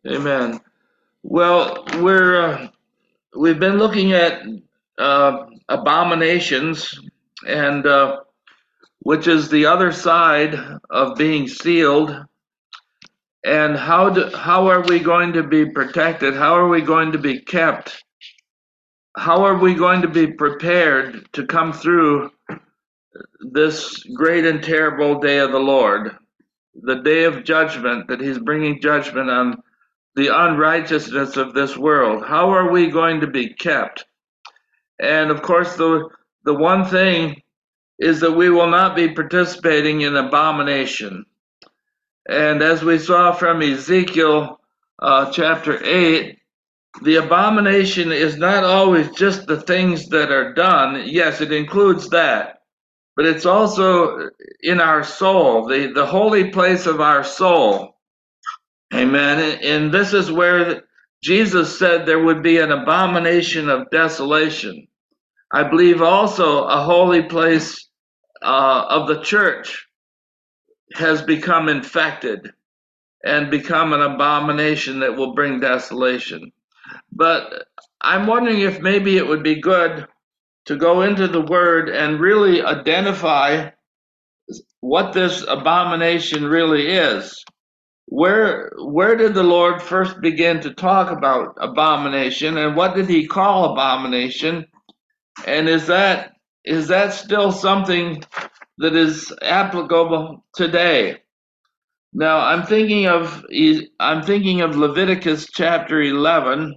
Amen. Well, we've been looking at abominations, and which is the other side of being sealed. And how are we going to be protected? How are we going to be kept? How are we going to be prepared to come through this great and terrible day of the Lord, the day of judgment that He's bringing judgment on the unrighteousness of this world? How are we going to be kept? And of course, the one thing is that we will not be participating in abomination. And as we saw from Ezekiel chapter 8, the abomination is not always just the things that are done. Yes, it includes that, but it's also in our soul, the holy place of our soul. Amen. And this is where Jesus said there would be an abomination of desolation. I believe also a holy place of the church has become infected and become an abomination that will bring desolation. But I'm wondering if maybe it would be good to go into the Word and really identify what this abomination really is. Where did the Lord first begin to talk about abomination, and what did He call abomination? And is that still something that is applicable today? Now I'm thinking of Leviticus chapter 11,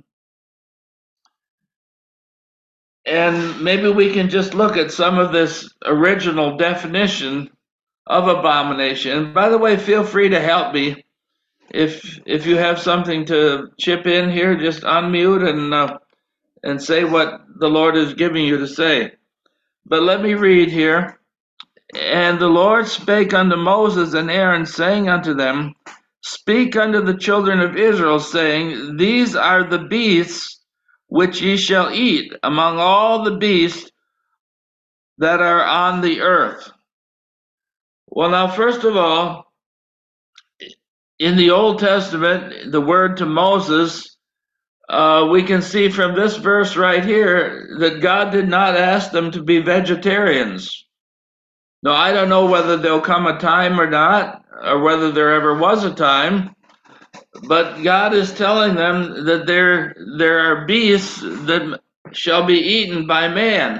and maybe we can just look at some of this original definition of abomination. And by the way, feel free to help me if you have something to chip in here. Just unmute and say what the Lord is giving you to say. But let me read here. And the Lord spake unto Moses and Aaron, saying unto them, Speak unto the children of Israel, saying, These are the beasts which ye shall eat among all the beasts that are on the earth. Well, now, first of all, in the Old Testament, the word to Moses, we can see from this verse right here that God did not ask them to be vegetarians. Now, I don't know whether there'll come a time or not, or whether there ever was a time, but God is telling them that there are beasts that shall be eaten by man.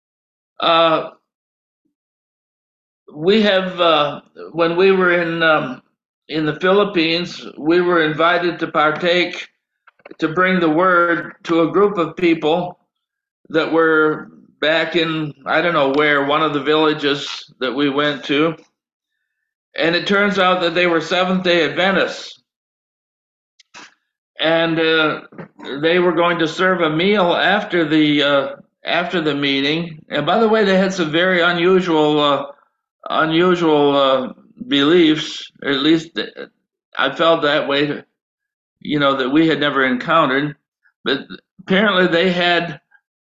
We have, when we were in the Philippines, we were invited to partake, to bring the word to a group of people that were back in, I don't know where, one of the villages that we went to. And it turns out that they were Seventh-day Adventists. And they were going to serve a meal after the meeting. And by the way, they had some very unusual beliefs. Or at least I felt that way, that we had never encountered. But apparently, they had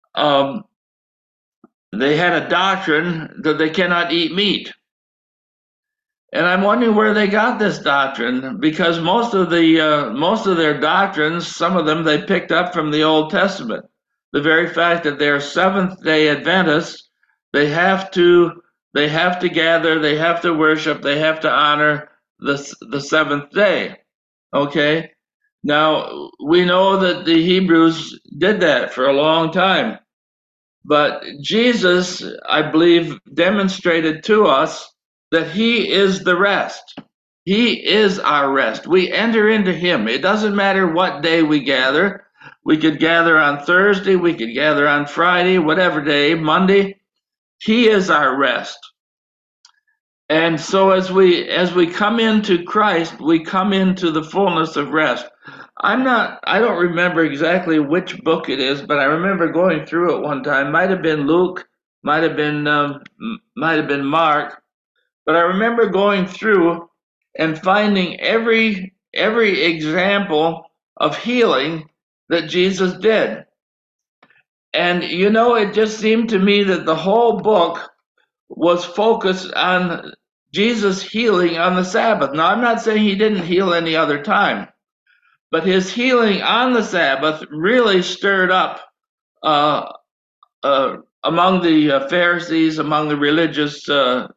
a doctrine that they cannot eat meat. And I'm wondering where they got this doctrine, because most of their doctrines, some of them they picked up from the Old Testament. The very fact that they're Seventh-day Adventists, they have to gather, they have to worship, they have to honor the seventh day. Okay? Now, we know that the Hebrews did that for a long time. But Jesus, I believe, demonstrated to us that He is the rest. He is our rest. We enter into Him. It doesn't matter what day we gather. We could gather on Thursday, we could gather on Friday, whatever day, Monday. He is our rest. And so as we come into Christ, we come into the fullness of rest. I don't remember exactly which book it is, but I remember going through it one time. Might have been Luke, might have been Mark, but I remember going through and finding every example of healing that Jesus did. And it just seemed to me that the whole book was focused on Jesus healing on the Sabbath. Now, I'm not saying He didn't heal any other time, but his healing on the Sabbath really stirred up uh, among the Pharisees, among the religious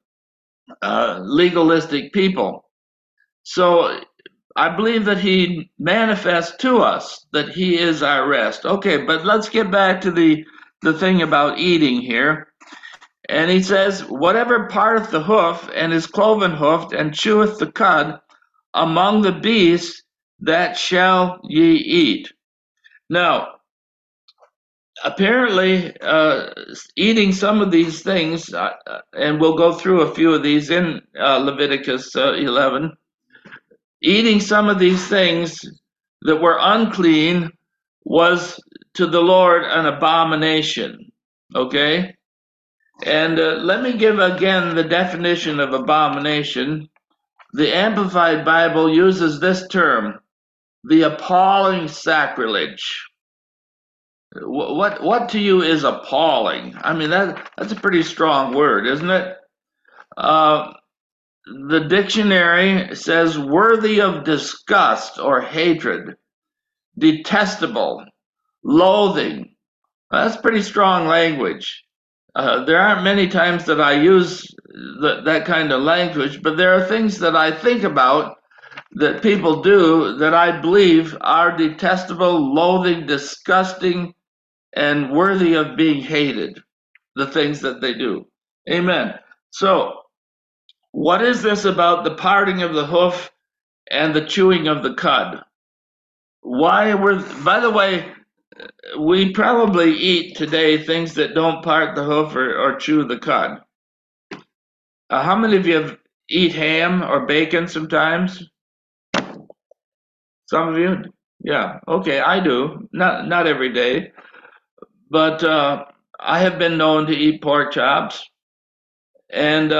legalistic people. So I believe that he manifests to us that he is our rest. Okay, but let's get back to the thing about eating here. And he says, whatever parteth the hoof and is cloven hoofed and cheweth the cud among the beasts, that shall ye eat. Now, apparently, eating some of these things, and we'll go through a few of these in Leviticus 11, eating some of these things that were unclean was to the Lord an abomination. Okay? And let me give again the definition of abomination. The Amplified Bible uses this term, the appalling sacrilege. What to you is appalling? I mean, that's a pretty strong word, isn't it? The dictionary says worthy of disgust or hatred, detestable, loathing. That's pretty strong language. There aren't many times that I use that kind of language, but there are things that I think about that people do that I believe are detestable, loathing, disgusting, and worthy of being hated, the things that they do. Amen. So, what is this about the parting of the hoof and the chewing of the cud? Why were, by the way, we probably eat today things that don't part the hoof or chew the cud. How many of you eat ham or bacon sometimes? Some of you? Yeah, okay, I do. Not every day, but I have been known to eat pork chops, and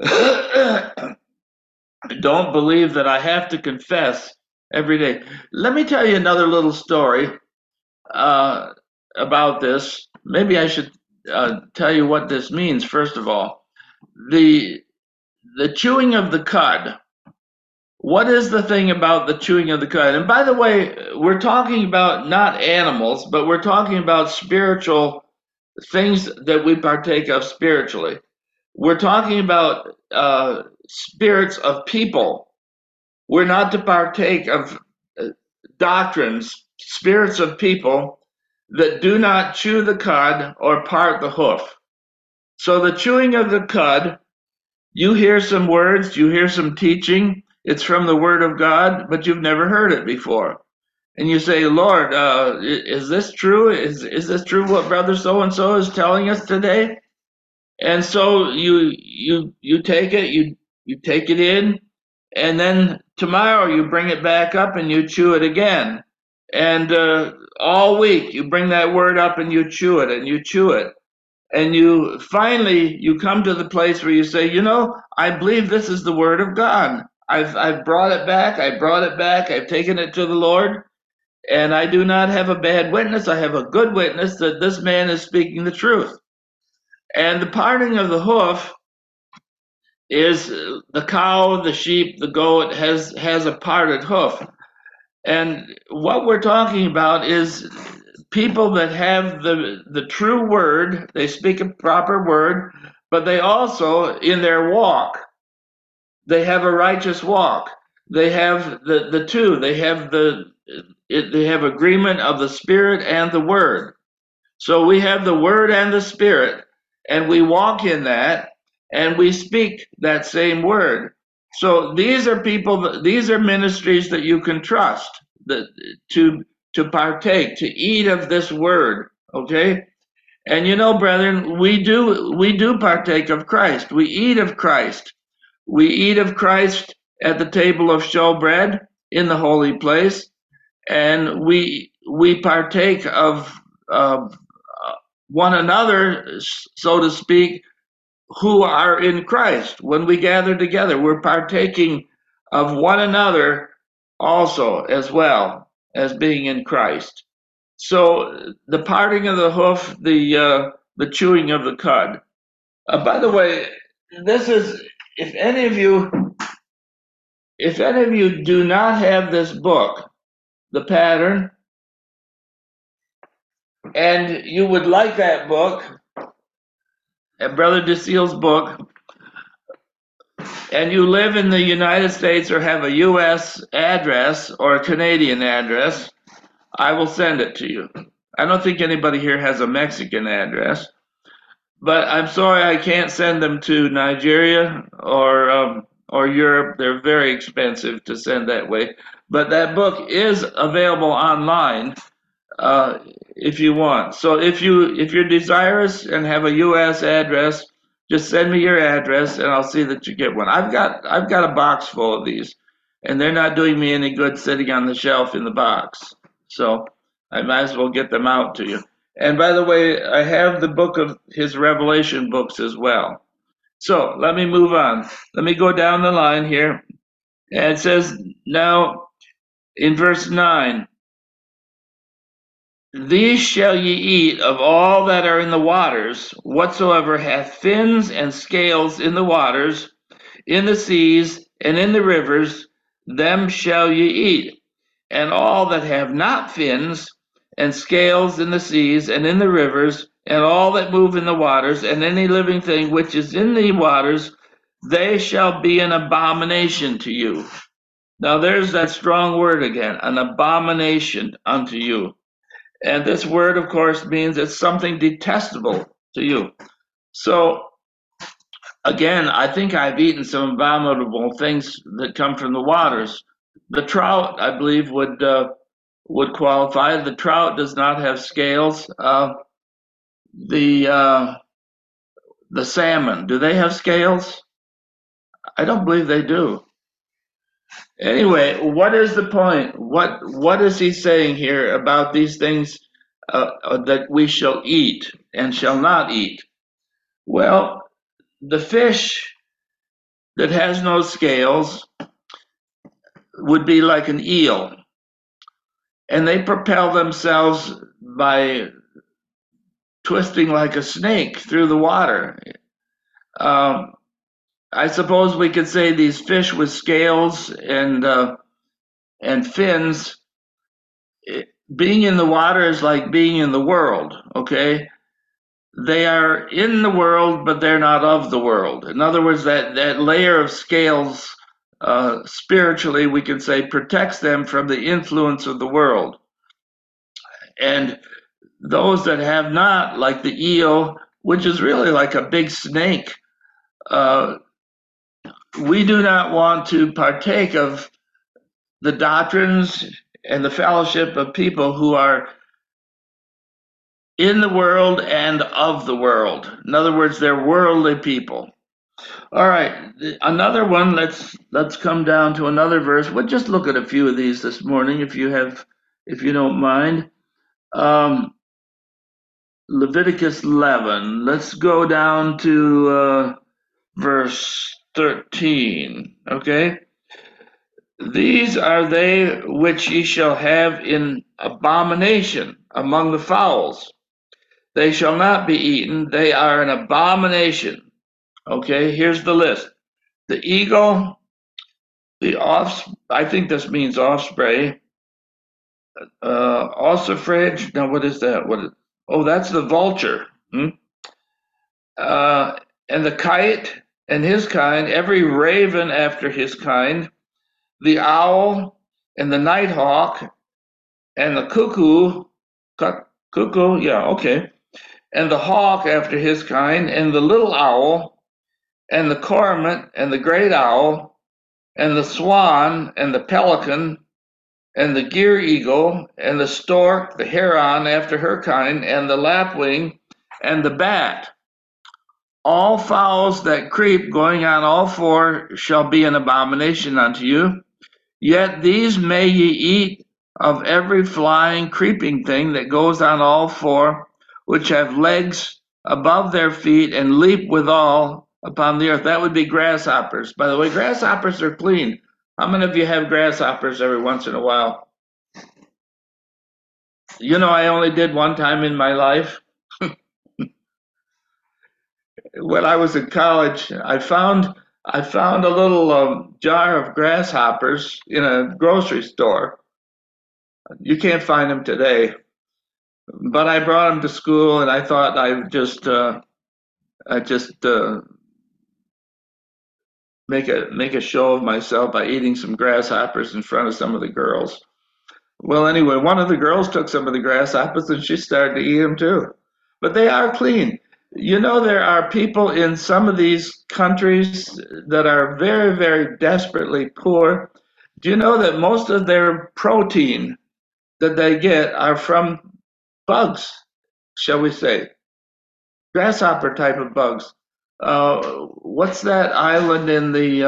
don't believe that I have to confess every day. Let me tell you another little story uh, about this. Maybe I should tell you what this means first of all. The the chewing of the cud. What is the thing about the chewing of the cud? And by the way, we're talking about not animals, but we're talking about spiritual things that we partake of spiritually. We're talking about spirits of people. We're not to partake of doctrines, spirits of people that do not chew the cud or part the hoof. So the chewing of the cud, you hear some words, you hear some teaching, it's from the Word of God, but you've never heard it before. And you say, Lord, is this true? Is this true what Brother so-and-so is telling us today? And so you take it, you take it in, and then tomorrow you bring it back up and you chew it again. And all week you bring that word up and you chew it and you chew it. And you finally you come to the place where you say, you know, I believe this is the word of God. I've brought it back, I've taken it to the Lord, and I do not have a bad witness. I have a good witness that this man is speaking the truth. And the parting of the hoof is the cow, the sheep, the goat has a parted hoof. And what we're talking about is people that have the true word, they speak a proper word, but they also, in their walk, they have a righteous walk. They have the two. They have agreement of the Spirit and the Word. So we have the Word and the Spirit, and we walk in that, and we speak that same Word. So these are people. These are ministries that you can trust that to partake, to eat of this Word. Okay. And you know, brethren, we do partake of Christ. We eat of Christ. We eat of Christ at the table of showbread in the holy place, and we partake of one another, so to speak, who are in Christ. When we gather together, we're partaking of one another also, as well as being in Christ. So the parting of the hoof, the chewing of the cud. By the way, this is if any of you do not have this book, the pattern, and you would like that book, Brother DeSeal's book, and you live in the United States or have a U.S. address or a Canadian address, I will send it to you. I don't think anybody here has a Mexican address, but I'm sorry I can't send them to Nigeria or Europe. They're very expensive to send that way. But that book is available online uh, if you want. So if you're desirous and have a U.S. address, just send me your address and I'll see that you get one. I've got a box full of these, and they're not doing me any good sitting on the shelf in the box. So I might as well get them out to you. And by the way, I have the book of his Revelation books as well. So let me move on. Let me go down the line here. And it says now in verse 9, these shall ye eat of all that are in the waters, whatsoever hath fins and scales in the waters, in the seas, and in the rivers, them shall ye eat. And all that have not fins and scales in the seas and in the rivers, and all that move in the waters, and any living thing which is in the waters, they shall be an abomination to you. Now there's that strong word again, an abomination unto you. And this word, of course, means it's something detestable to you. So, again, I think I've eaten some abominable things that come from the waters. The trout, I believe, would qualify. The trout does not have scales. The the salmon, do they have scales? I don't believe they do. Anyway, what is the point? What is he saying here about these things that we shall eat and shall not eat? Well, the fish that has no scales would be like an eel, and they propel themselves by twisting like a snake through the water. Um, I suppose we could say these fish with scales and fins, being in the water is like being in the world. Okay, they are in the world, but they're not of the world. In other words, that layer of scales, spiritually, we can say, protects them from the influence of the world. And those that have not, like the eel, which is really like a big snake, uh, we do not want to partake of the doctrines and the fellowship of people who are in the world and of the world. In other words, they're worldly people. All right, another one. Let's come down to another verse. We'll just look at a few of these this morning, if you don't mind. Um, Leviticus 11. Let's go down to verse 13. Okay, these are they which ye shall have in abomination among the fowls. They shall not be eaten. They are an abomination. Okay, here's the list: the eagle, I think this means osprey. Ossifrage. Now, what is that? Oh, that's the vulture. Hmm? And the kite and his kind, every raven after his kind, the owl and the nighthawk and the cuckoo, cuckoo, yeah, okay, and the hawk after his kind, and the little owl and the cormorant and the great owl and the swan and the pelican and the gier eagle, and the stork, the heron after her kind, and the lapwing, and the bat. All fowls that creep, going on all four, shall be an abomination unto you. Yet these may ye eat of every flying, creeping thing that goes on all four, which have legs above their feet, and leap withal upon the earth. That would be grasshoppers. By the way, grasshoppers are clean. How many of you have grasshoppers every once in a while? You know, I only did one time in my life. When I was in college, I found a little jar of grasshoppers in a grocery store, You can't find them today. But I brought them to school, and I thought I just make a show of myself by eating some grasshoppers in front of some of the girls. Well, anyway, one of the girls took some of the grasshoppers and she started to eat them too. But they are clean. You know, there are people in some of these countries that are very, very desperately poor. Do you know that most of their protein that they get are from bugs, shall we say, grasshopper type of bugs? What's that island in the,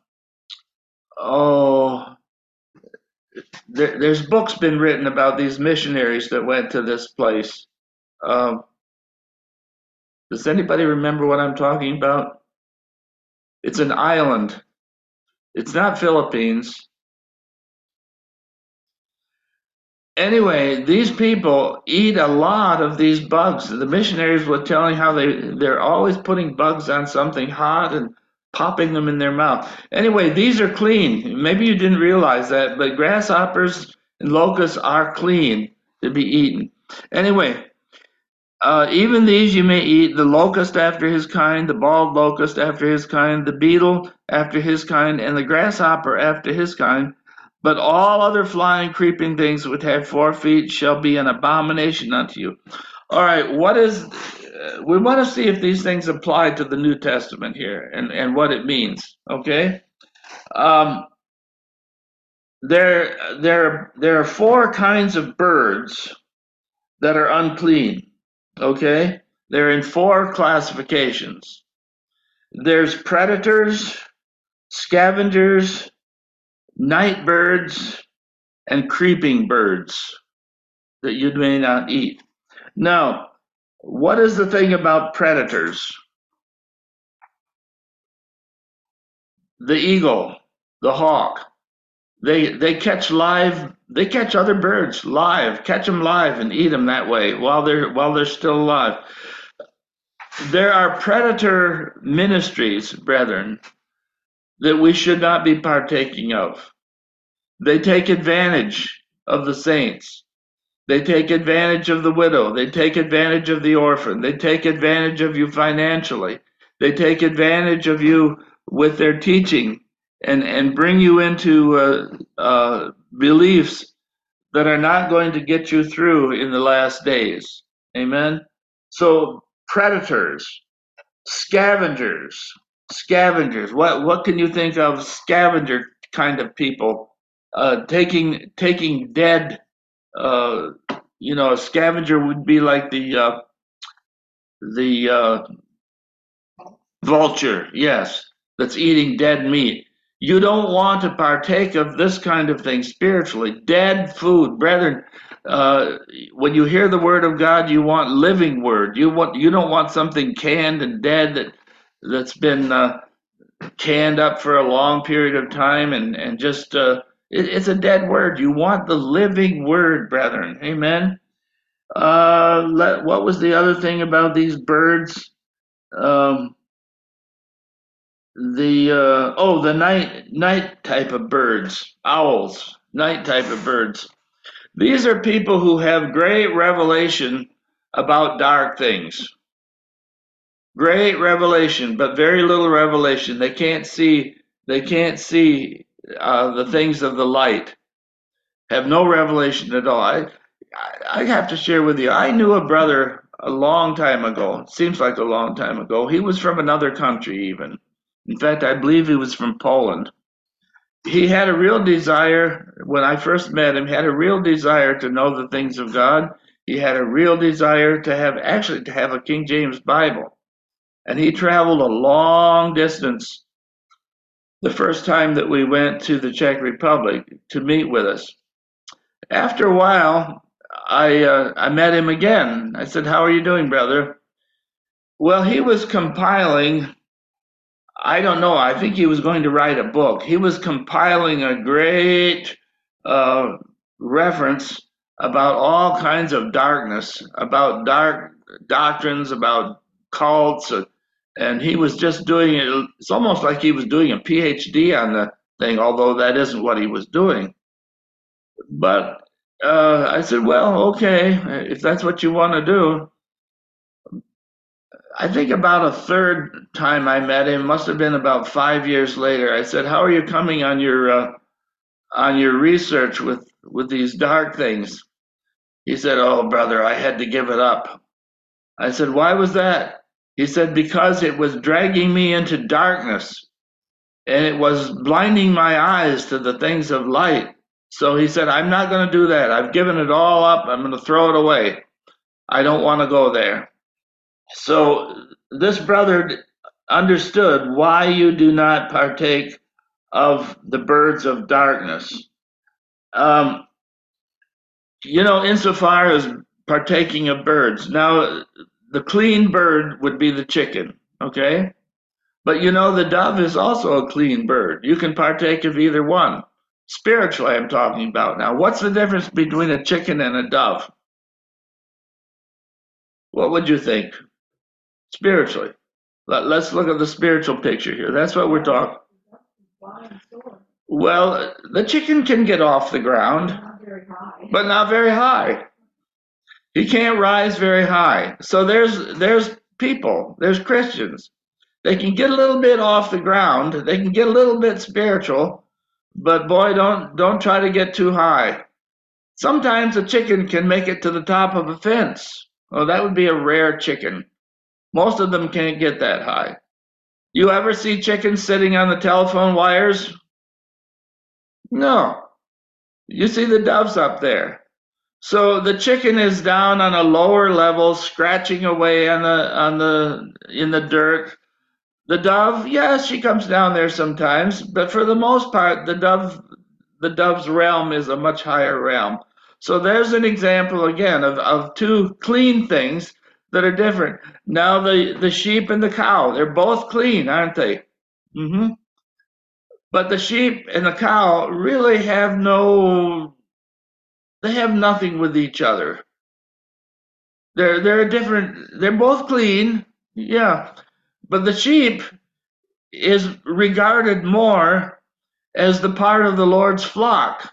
oh, there's books been written about these missionaries that went to this place. Um, does anybody remember what I'm talking about? It's an island. It's not Philippines. Anyway, these people eat a lot of these bugs. The missionaries were telling how they're always putting bugs on something hot and popping them in their mouth. Anyway, these are clean. Maybe you didn't realize that, but grasshoppers and locusts are clean to be eaten. Anyway, even these you may eat, the locust after his kind, the bald locust after his kind, the beetle after his kind, and the grasshopper after his kind. But all other flying, creeping things which have 4 feet shall be an abomination unto you. All right, we want to see if these things apply to the New Testament here and what it means, okay? Um, there are 4 kinds of birds that are unclean. Okay? They're in 4 classifications. There's predators, scavengers, night birds, and creeping birds that you may not eat. Now, what is the thing about predators? The eagle, the hawk, they catch other birds live, catch them live and eat them that way while they're still alive. There are predator ministries, brethren, that we should not be partaking of. They take advantage of the saints. They take advantage of the widow. They take advantage of the orphan. They take advantage of you financially. They take advantage of you with their teaching and bring you into beliefs that are not going to get you through in the last days. Amen? So, predators, scavengers, scavengers. What can you think of scavenger kind of people? Taking dead. Uh, a scavenger would be like the vulture. Yes, that's eating dead meat. You don't want to partake of this kind of thing spiritually. Dead food, brethren. Uh, when you hear the word of God, you want living word. You don't want something canned and dead that's been canned up for a long period of time and just it's a dead word. You want the living word, brethren. Amen. What was the other thing about these birds? Um, the night type of birds, owls, night type of birds. These are people who have great revelation about dark things. Great revelation, but very little revelation. They can't see the things of the light. Have no revelation at all. I have to share with you. I knew a brother a long time ago. It seems like a long time ago. He was from another country, even. In fact, I believe he was from Poland. He had a real desire, when I first met him, had a real desire to know the things of God. He had a real desire to have a King James Bible. And he traveled a long distance the first time that we went to the Czech Republic to meet with us. After a while, I met him again. I said, "How are you doing, brother?" Well, he was compiling, I don't know, I think he was going to write a book. He was compiling a great uh, reference about all kinds of darkness, about dark doctrines, about cults, and he was just doing it. It's almost like he was doing a PhD on the thing, although that isn't what he was doing. But I said, well, okay, if that's what you want to do. I think about a third time I met him must have been about 5 years later. I said, "How are you coming on your research with these dark things?" He said, "Oh, brother, I had to give it up." I said, "Why was that?" He said, "Because it was dragging me into darkness and it was blinding my eyes to the things of light." So he said, "I'm not going to do that. I've given it all up. I'm going to throw it away. I don't want to go there." So this brother understood why you do not partake of the birds of darkness. Um, insofar as partaking of birds. Now, the clean bird would be the chicken, okay? But the dove is also a clean bird. You can partake of either one. Spiritually, I'm talking about. Now, what's the difference between a chicken and a dove? What would you think spiritually? Let's look at the spiritual picture here. That's what we're talking. Well, the chicken can get off the ground, but not very high. He can't rise very high. So there's people, there's Christians. They can get a little bit off the ground. They can get a little bit spiritual, but boy, don't try to get too high. Sometimes a chicken can make it to the top of a fence. Oh, that would be a rare chicken. Most of them can't get that high. You ever see chickens sitting on the telephone wires? No. You see the doves up there. So the chicken is down on a lower level, scratching away on the in the dirt. The dove, yes, she comes down there sometimes, but for the most part, the dove's realm is a much higher realm. So there's an example again of two clean things that are different. Now the sheep and the cow, they're both clean, aren't they? Hmm. But the sheep and the cow really have they have nothing with each other. They're a different. They're both clean, yeah. But the sheep is regarded more as the part of the Lord's flock,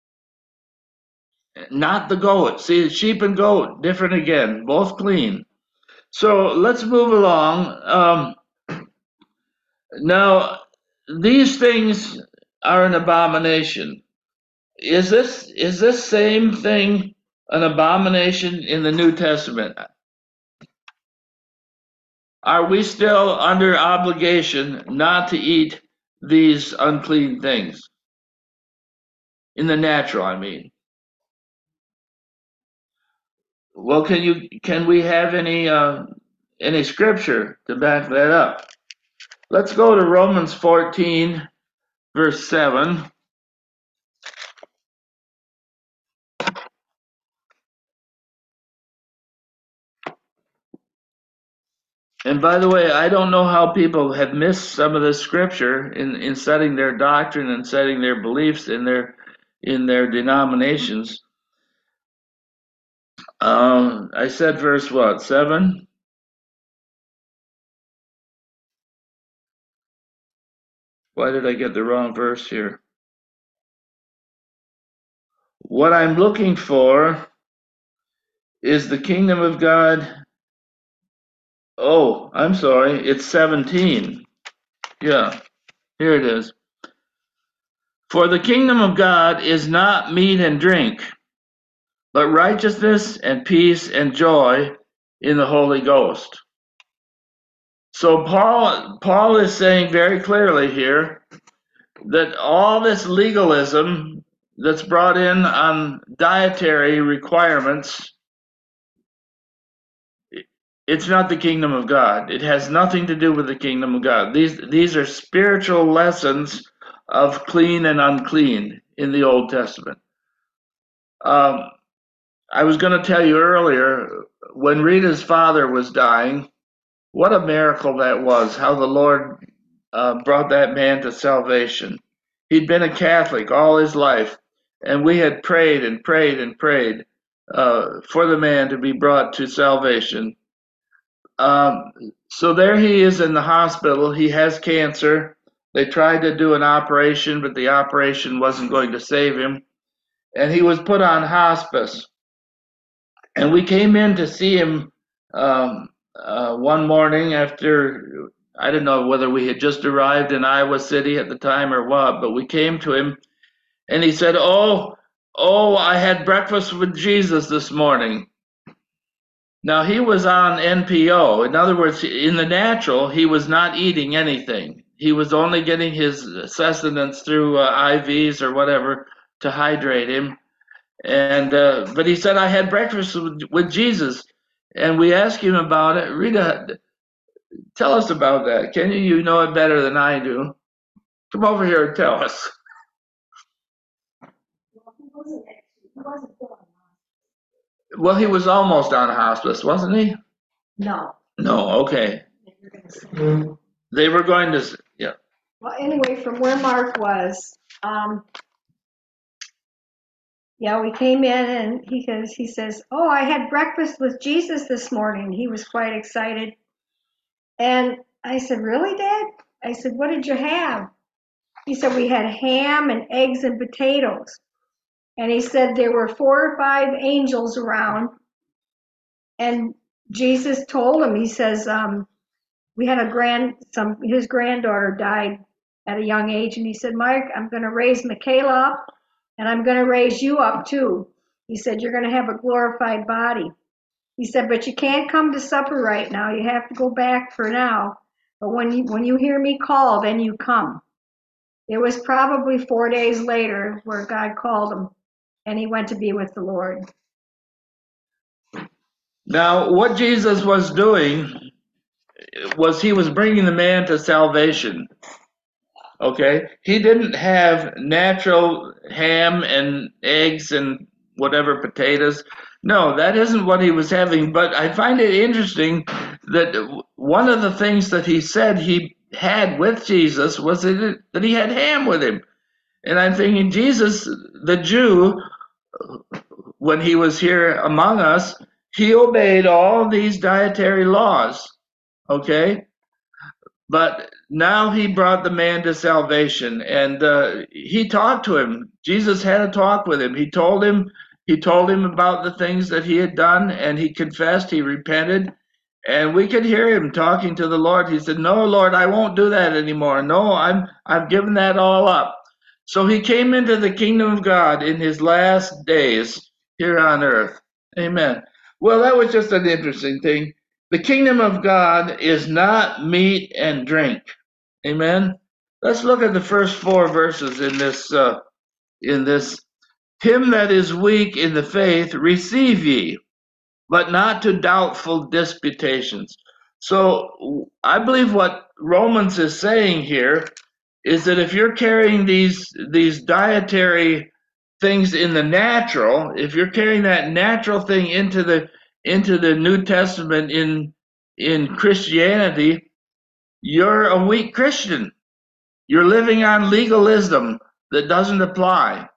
not the goat. See, sheep and goat different again, both clean. So let's move along. Now, these things are an abomination. Is this same thing an abomination in the New Testament? Are we still under obligation not to eat these unclean things? In the natural, I mean. Well, can we have any scripture to back that up? Let's go to Romans 14, verse 7. And by the way, I don't know how people have missed some of this scripture in setting their doctrine and setting their beliefs in their denominations. I said verse what? 7? Why did I get the wrong verse here? What I'm looking for is the kingdom of God. Oh, I'm sorry. It's 17. Yeah, here it is. For the kingdom of God is not meat and drink, but righteousness and peace and joy in the Holy Ghost. So Paul is saying very clearly here that all this legalism that's brought in on dietary requirements, it's not the kingdom of God. It has nothing to do with the kingdom of God. These are spiritual lessons of clean and unclean in the Old Testament. I was going to tell you earlier, when Rita's father was dying, what a miracle that was, how the Lord brought that man to salvation. He'd been a Catholic all his life, and we had prayed and prayed and prayed for the man to be brought to salvation. Um, so there he is in the hospital. He has cancer. They tried to do an operation, but the operation wasn't going to save him. and he was put on hospice. And we came in to see him one morning after, I don't know whether we had just arrived in Iowa City at the time or what, but we came to him and he said, oh, I had breakfast with Jesus this morning. Now he was on NPO. In other words, in the natural, he was not eating anything. He was only getting his sustenance through IVs or whatever to hydrate him. And but he said, I had breakfast with Jesus. And we asked him about it. Rita, tell us about that. Can you? You know it better than I do. Come over here and tell us. Well, he was almost on hospice, wasn't he? No. No, okay. They were going to, yeah. Well, anyway, from where Mark was, yeah, we came in and he says, oh, I had breakfast with Jesus this morning. He was quite excited. And I said, really, Dad? I said, what did you have? He said, we had ham and eggs and potatoes. And he said there were 4 or 5 angels around. And Jesus told him, he says, we had his granddaughter died at a young age. And he said, Mike, I'm going to raise Michaela up and I'm going to raise you up too. He said, you're going to have a glorified body. He said, but you can't come to supper right now. You have to go back for now. But when you hear me call, then you come. It was probably 4 days later where God called him and he went to be with the Lord. Now, what Jesus was doing was he was bringing the man to salvation. Okay? He didn't have natural ham and eggs and whatever potatoes. No, that isn't what he was having. But I find it interesting that one of the things that he said he had with Jesus was that he had ham with him. And I'm thinking, Jesus, the Jew, when he was here among us, he obeyed all these dietary laws. Okay? But now he brought the man to salvation, and he talked to him. Jesus had a talk with him. He told him about the things that he had done, and he confessed, he repented, and we could hear him talking to the Lord. He said, "No, Lord, I won't do that anymore. No, I've given that all up." So he came into the kingdom of God in his last days here on earth. Amen. Well, that was just an interesting thing. The kingdom of God is not meat and drink. Amen. Let's look at the first 4 verses in this. Him that is weak in the faith receive ye, but not to doubtful disputations. So I believe what Romans is saying here is that if you're carrying these dietary things in the natural, if you're carrying that natural thing into the New Testament in Christianity, you're a weak Christian. You're living on legalism that doesn't apply.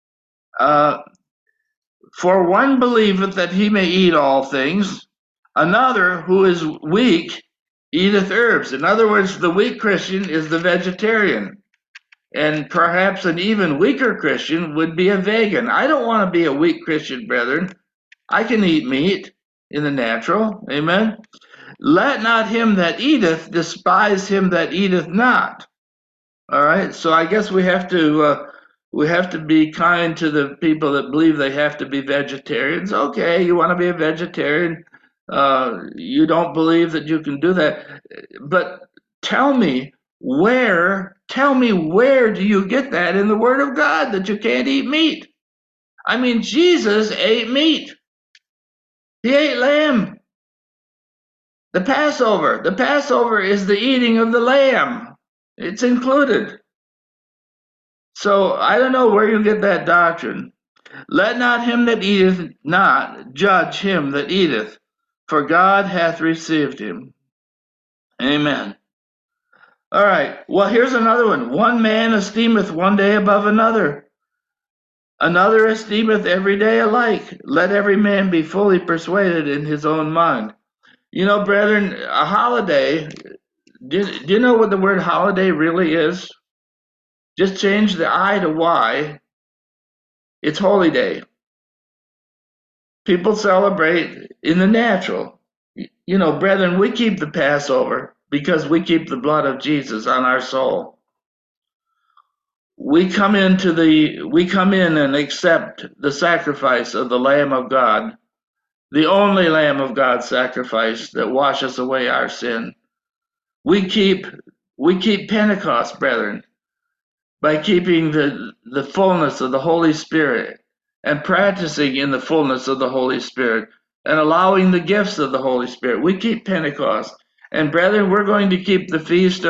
For one believeth that he may eat all things, another who is weak eateth herbs. In other words, the weak Christian is the vegetarian. And perhaps an even weaker Christian would be a vegan. I don't want to be a weak Christian, brethren. I can eat meat in the natural. Amen. Let not him that eateth despise him that eateth not. All right. So I guess we have to be kind to the people that believe they have to be vegetarians. Okay, you want to be a vegetarian. You don't believe that you can do that. But tell me where do you get that in the Word of God that you can't eat meat? I mean, Jesus ate meat. He ate lamb. The Passover is the eating of the lamb. It's included. So I don't know where you get that doctrine. Let not him that eateth not judge him that eateth, for God hath received him. Amen. All right. Well, here's another one. One man esteemeth one day above another. Another esteemeth every day alike. Let every man be fully persuaded in his own mind. You know, brethren, a holiday, do you know what the word holiday really is? Just change the I to Y. It's Holy Day. People celebrate in the natural. You know, brethren, we keep the Passover because we keep the blood of Jesus on our soul. We come in and accept the sacrifice of the Lamb of God, the only Lamb of God sacrifice that washes away our sin. We keep Pentecost, brethren, by keeping the fullness of the Holy Spirit and practicing in the fullness of the Holy Spirit and allowing the gifts of the Holy Spirit. We keep Pentecost. And brethren, we're going to keep the feast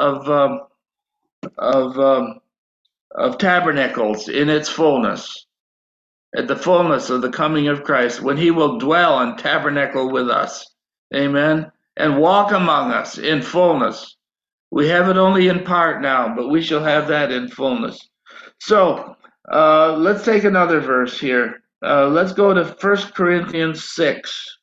of tabernacles in its fullness, at the fullness of the coming of Christ, when he will dwell and tabernacle with us. Amen. And walk among us in fullness. We have it only in part now, but we shall have that in fullness. So let's take another verse here. Let's go to 1 Corinthians 6.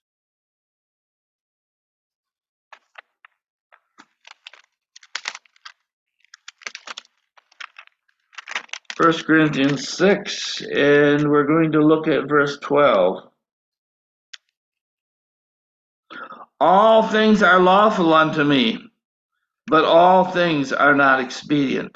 1 Corinthians 6, and we're going to look at verse 12. All things are lawful unto me, but all things are not expedient.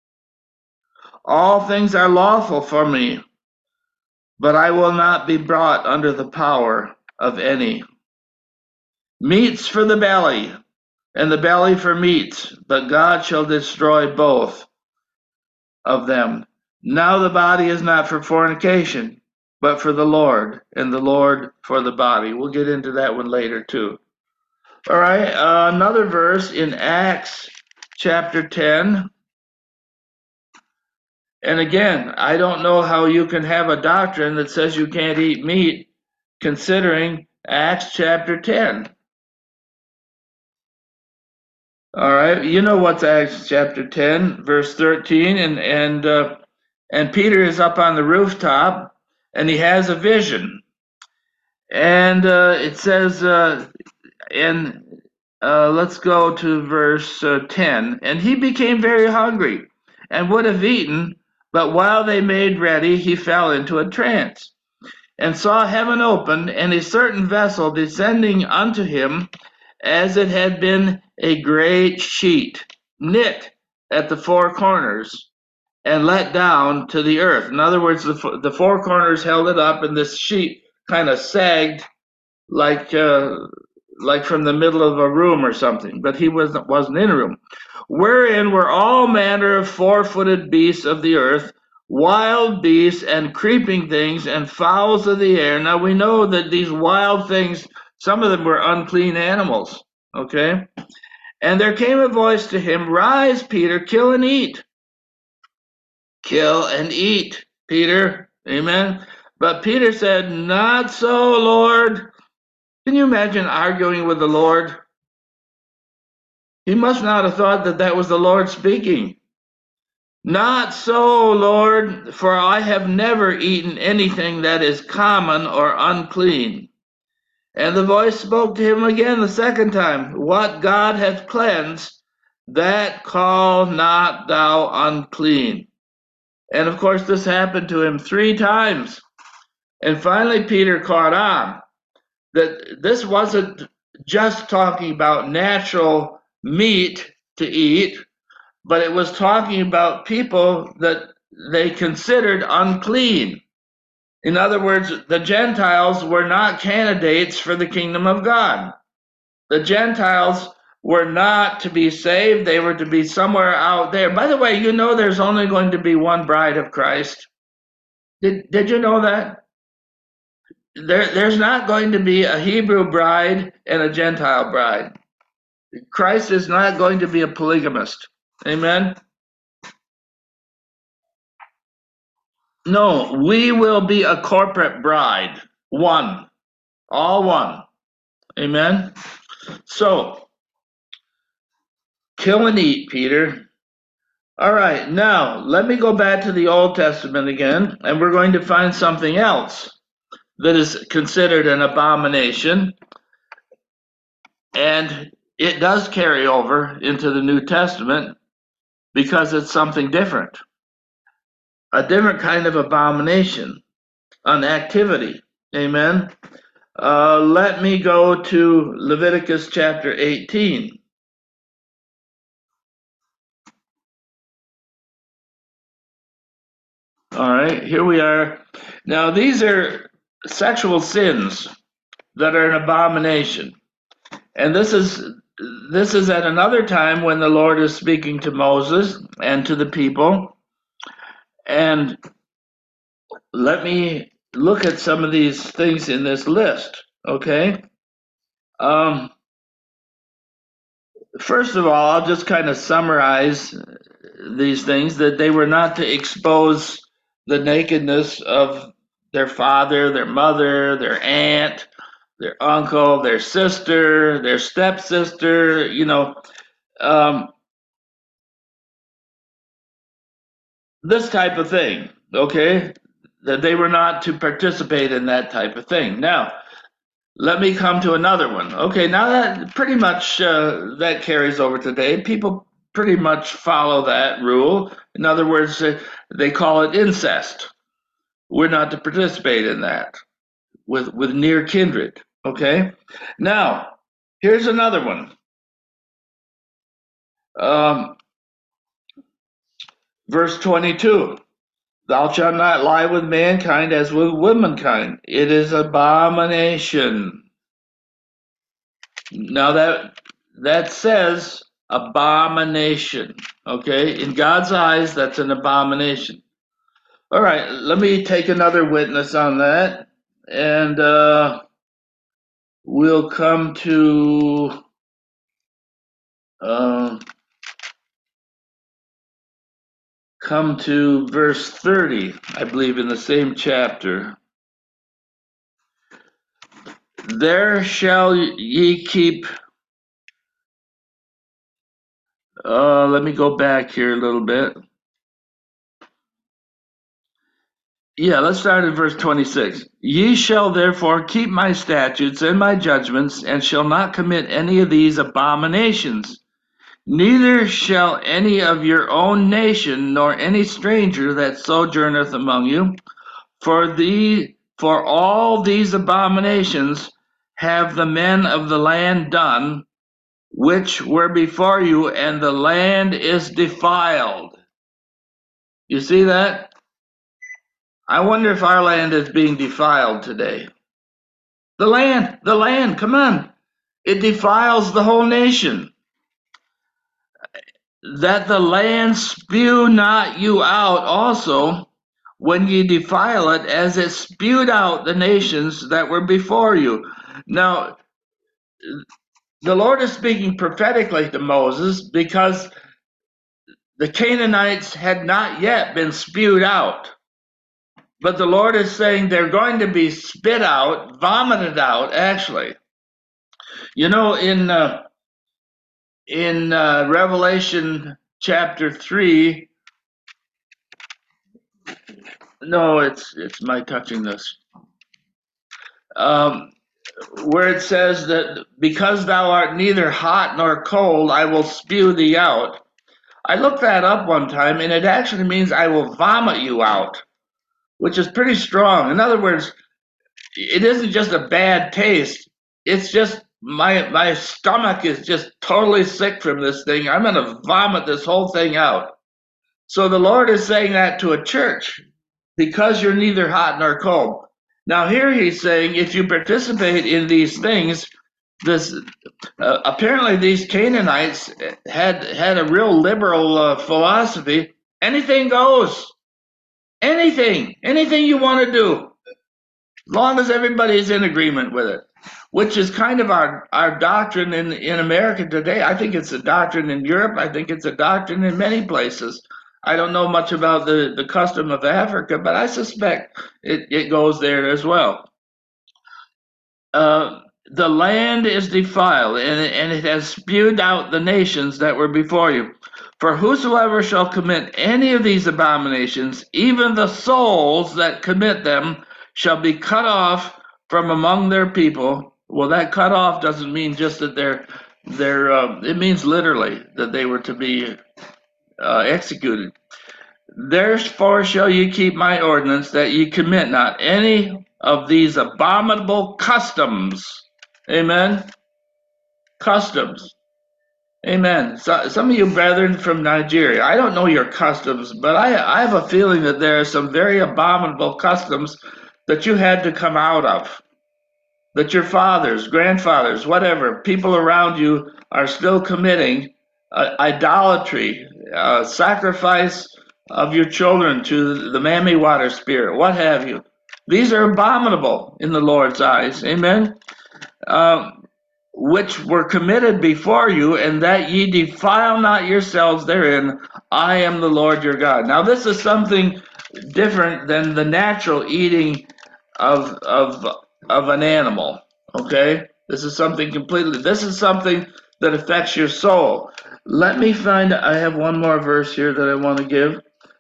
All things are lawful for me, but I will not be brought under the power of any. Meats for the belly, and the belly for meats, but God shall destroy both of them. Now the body is not for fornication, but for the Lord, and the Lord for the body. We'll get into that one later too. All right, another verse in Acts chapter 10. And again, I don't know how you can have a doctrine that says you can't eat meat, considering Acts chapter 10. All right, you know what's Acts chapter 10, verse 13, and Peter is up on the rooftop, and he has a vision, and it says, let's go to verse 10. And he became very hungry, and would have eaten, but while they made ready, he fell into a trance, and saw heaven opened, and a certain vessel descending unto him, as it had been a great sheet, knit at the four corners, and let down to the earth. In other words, the four corners held it up, and this sheet kind of sagged like from the middle of a room or something, but he wasn't in a room. Wherein were all manner of four-footed beasts of the earth, wild beasts and creeping things and fowls of the air. Now we know that these wild things, some of them were unclean animals, okay? And there came a voice to him, Rise, Peter, kill and eat. Kill and eat, Peter. Amen. But Peter said, Not so, Lord. Can you imagine arguing with the Lord? He must not have thought that that was the Lord speaking. Not so, Lord, for I have never eaten anything that is common or unclean. And the voice spoke to him again the second time, What God hath cleansed, that call not thou unclean. And of course, this happened to him 3 times. And finally, Peter caught on that this wasn't just talking about natural meat to eat, but it was talking about people that they considered unclean. In other words, the Gentiles were not candidates for the kingdom of God. The Gentiles were not to be saved. They were to be somewhere out there. By the way, you know there's only going to be one bride of Christ. Did you know that? There's not going to be a Hebrew bride and a Gentile bride. Christ is not going to be a polygamist. Amen? No, we will be a corporate bride. One. All one. Amen? So, kill and eat, Peter. All right, now let me go back to the Old Testament again, and we're going to find something else that is considered an abomination, and it does carry over into the New Testament because it's something different. a different kind of abomination, an activity. Amen. Let me go to Leviticus chapter 18. All right, here we are. Now, these are sexual sins that are an abomination. And this is at another time when the Lord is speaking to Moses and to the people. And let me look at some of these things in this list, okay? First of all, I'll just kind of summarize these things, that they were not to expose the nakedness of their father, their mother, their aunt, their uncle, their sister, their stepsister, um, this type of thing, okay? That they were not to participate in that type of thing. Now, let me come to another one. Okay, now that pretty much that carries over today. People pretty much follow that rule. In other words, they call it incest. We're not to participate in that with near kindred. Okay, now here's another one. Verse 22. Thou shalt not lie with mankind as with womankind. It is abomination. Now that says abomination. Okay? In God's eyes, that's an abomination. All right, let me take another witness on that. And we'll come to verse 30, I believe, in the same chapter. There shall ye keep. Let me go back here a little bit. Yeah, let's start at verse 26. Ye shall therefore keep my statutes and my judgments, and shall not commit any of these abominations. Neither shall any of your own nation, nor any stranger that sojourneth among you, for all these abominations have the men of the land done, which were before you, and the land is defiled. You see that? I wonder if our land is being defiled today. The land, come on. It defiles the whole nation. That the land spew not you out also when ye defile it, as it spewed out the nations that were before you. Now, the Lord is speaking prophetically to Moses because the Canaanites had not yet been spewed out. But the Lord is saying they're going to be spit out, vomited out, actually. You know, in Revelation chapter 3, no, it's my touching this, where it says that because thou art neither hot nor cold, I will spew thee out. I looked that up one time, and it actually means I will vomit you out, which is pretty strong. In other words, it isn't just a bad taste. It's just my stomach is just totally sick from this thing. I'm going to vomit this whole thing out. So the Lord is saying that to a church, because you're neither hot nor cold. Now here he's saying, if you participate in these things, this apparently these Canaanites had a real liberal philosophy. Anything goes. Anything you want to do, as long as everybody's in agreement with it, which is kind of our doctrine in America today. I think it's a doctrine in Europe. I think it's a doctrine in many places. I don't know much about the custom of Africa, but I suspect it goes there as well. The land is defiled, and it has spewed out the nations that were before you. For whosoever shall commit any of these abominations, even the souls that commit them, shall be cut off from among their people. Well, that cut off doesn't mean just that it means literally that they were to be executed. Therefore shall ye keep my ordinance, that ye commit not any of these abominable customs. Amen. Customs. Amen. So, some of you brethren from Nigeria, I don't know your customs, but I have a feeling that there are some very abominable customs that you had to come out of, that your fathers, grandfathers, whatever, people around you are still committing idolatry, sacrifice of your children to the mammy water spirit, what have you. These are abominable in the Lord's eyes. Amen. Um, which were committed before you, and that ye defile not yourselves therein. I am the Lord your God. Now, this is something different than the natural eating of an animal. Okay, this is something completely. This is something that affects your soul. Let me find. I have one more verse here that I want to give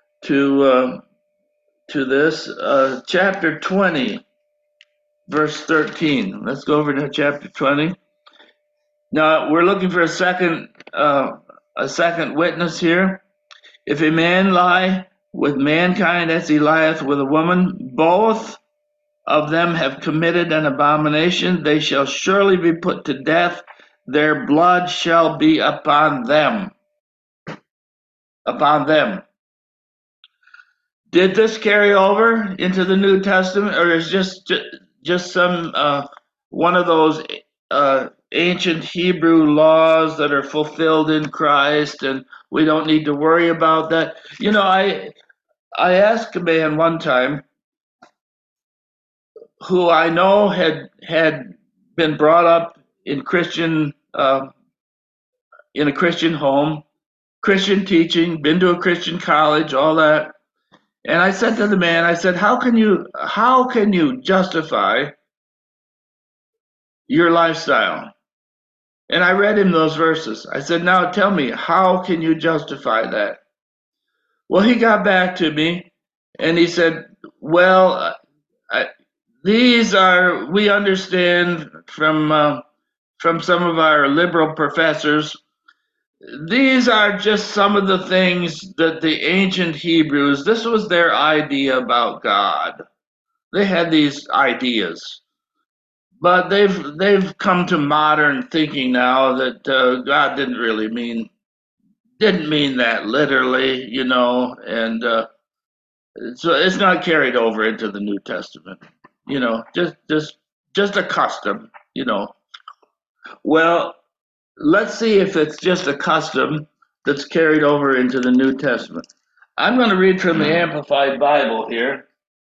to this chapter 20, verse 13. Let's go over to chapter 20. Now we're looking for a second witness here. If a man lie with mankind as he lieth with a woman, both of them have committed an abomination. They shall surely be put to death. Their blood shall be upon them. Upon them. Did this carry over into the New Testament, or is just some one of those ancient Hebrew laws that are fulfilled in Christ, and we don't need to worry about that? You know, I asked a man one time who I know had been brought up in in a Christian home, Christian teaching, been to a Christian college, all that. And I said to the man, I said, how can you justify your lifestyle? And I read him those verses. I said, now tell me, how can you justify that? Well, he got back to me and he said, well, we understand from some of our liberal professors, these are just some of the things that the ancient Hebrews, this was their idea about God. They had these ideas. But they've come to modern thinking now that God didn't mean that literally, you know, and so it's not carried over into the New Testament, you know, just a custom, you know. Well, let's see if it's just a custom that's carried over into the New Testament. I'm going to read from the Amplified Bible here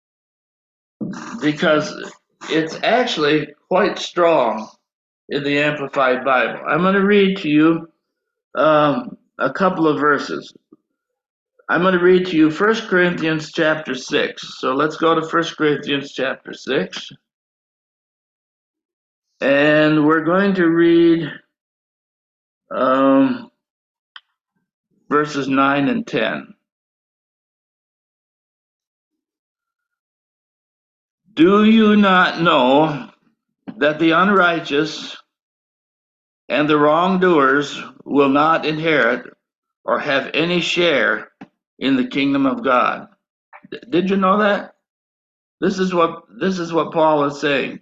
because it's actually quite strong in the Amplified Bible. I'm going to read to you a couple of verses. I'm going to read to you 1 Corinthians chapter 6. So let's go to 1 Corinthians chapter 6. And we're going to read verses 9 and 10. Do you not know that the unrighteous and the wrongdoers will not inherit or have any share in the kingdom of God? Did you know that? This is what Paul is saying.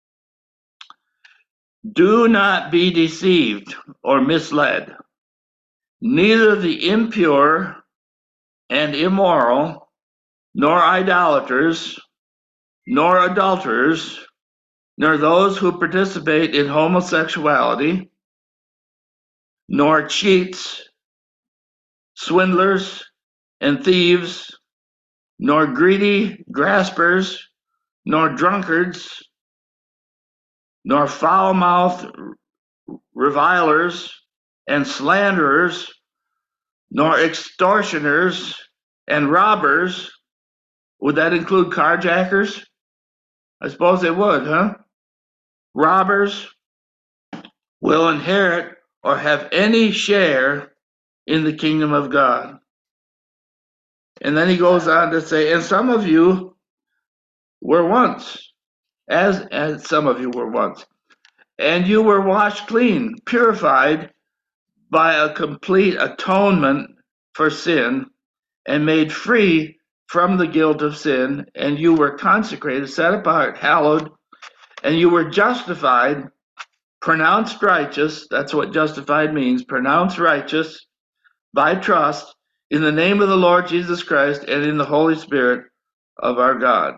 Do not be deceived or misled. Neither the impure and immoral, nor idolaters, nor adulterers, nor those who participate in homosexuality, nor cheats, swindlers, and thieves, nor greedy graspers, nor drunkards, nor foul-mouthed revilers and slanderers, nor extortioners and robbers. Would that include carjackers? I suppose it would, huh? Robbers will inherit or have any share in the kingdom of God. And then he goes on to say, and some of you were once, as some of you were once, and you were washed clean, purified by a complete atonement for sin, and made free from the guilt of sin, and you were consecrated, set apart, hallowed, and you were justified, pronounced righteous. That's what justified means, pronounced righteous by trust in the name of the Lord Jesus Christ and in the Holy Spirit of our God.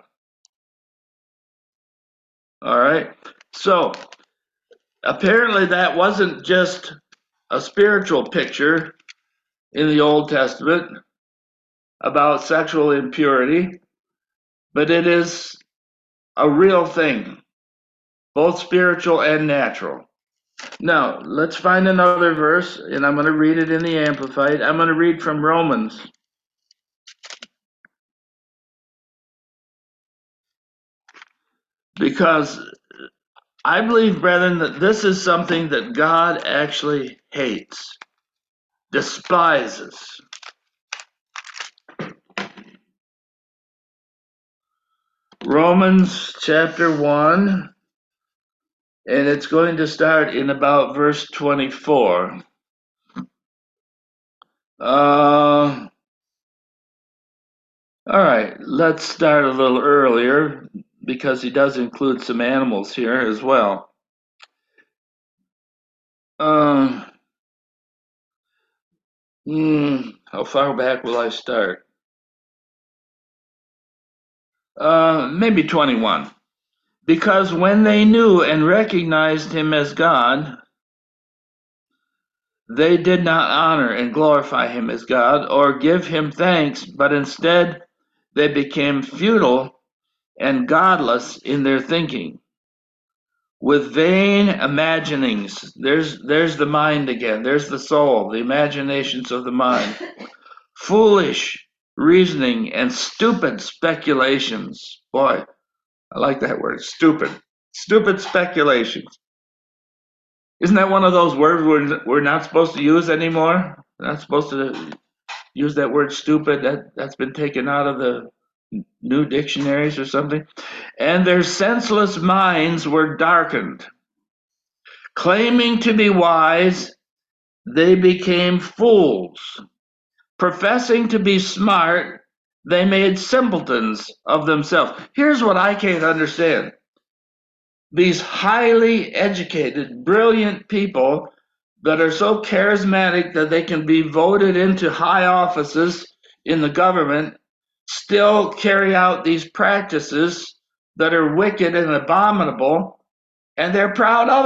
All right. So apparently that wasn't just a spiritual picture in the Old Testament about sexual impurity, but it is a real thing, both spiritual and natural. Now, let's find another verse, and I'm going to read it in the Amplified. I'm going to read from Romans. Because I believe, brethren, that this is something that God actually hates, despises. Romans chapter 1, and it's going to start in about verse 24. All right, let's start a little earlier because he does include some animals here as well. How far back will I start? Maybe 21. Because when they knew and recognized him as God, they did not honor and glorify him as God or give him thanks, but instead they became futile and godless in their thinking. With vain imaginings, there's the mind again, there's the soul, the imaginations of the mind. Foolish reasoning and stupid speculations. Boy, I like that word, stupid. Stupid speculations. Isn't that one of those words we're not supposed to use anymore? We're not supposed to use that word stupid. That's been taken out of the new dictionaries or something. And their senseless minds were darkened. Claiming to be wise, they became fools. Professing to be smart, they made simpletons of themselves. Here's what I can't understand. These highly educated, brilliant people that are so charismatic that they can be voted into high offices in the government still carry out these practices that are wicked and abominable, and they're proud of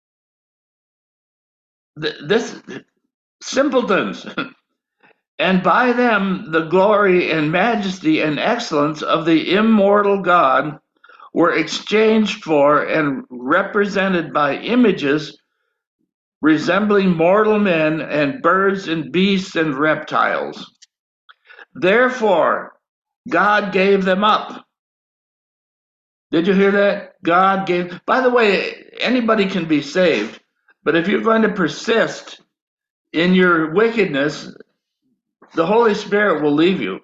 it. This simpletons. And by them the glory and majesty and excellence of the immortal God were exchanged for and represented by images resembling mortal men and birds and beasts and reptiles. Therefore, God gave them up. Did you hear that? God gave, by the way, anybody can be saved, but if you're going to persist in your wickedness, the Holy Spirit will leave you.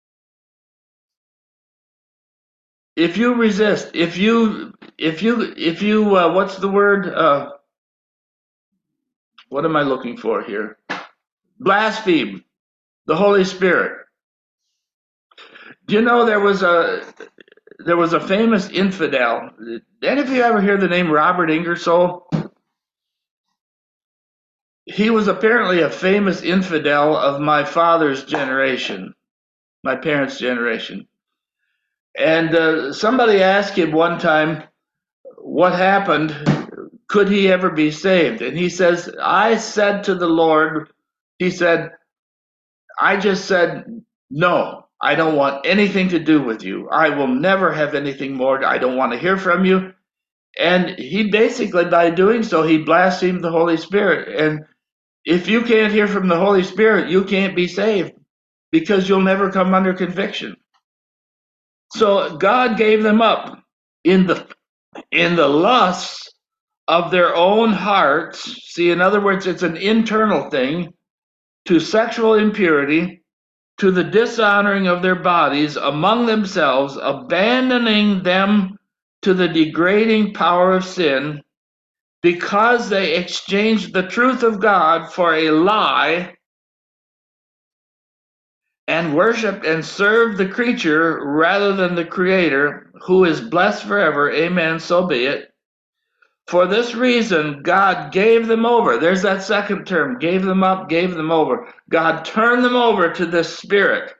If you resist, if you, what's the word? What am I looking for here? Blaspheme the Holy Spirit. Do you know there was a famous infidel? Did any of you ever hear the name Robert Ingersoll? He was apparently a famous infidel of my father's generation, my parents' generation. And somebody asked him one time what happened, could he ever be saved? And he says, I said to the Lord, he said, I just said, no, I don't want anything to do with you. I will never have anything more. I don't want to hear from you. And he basically, by doing so, he blasphemed the Holy Spirit. And if you can't hear from the Holy Spirit, you can't be saved because you'll never come under conviction. So God gave them up in the lusts of their own hearts. See, in other words, it's an internal thing, to sexual impurity, to the dishonoring of their bodies among themselves, abandoning them to the degrading power of sin, because they exchanged the truth of God for a lie and worshiped and served the creature rather than the Creator, who is blessed forever. Amen. So be it. For this reason, God gave them over. There's that second term, gave them up, gave them over. God turned them over to this spirit.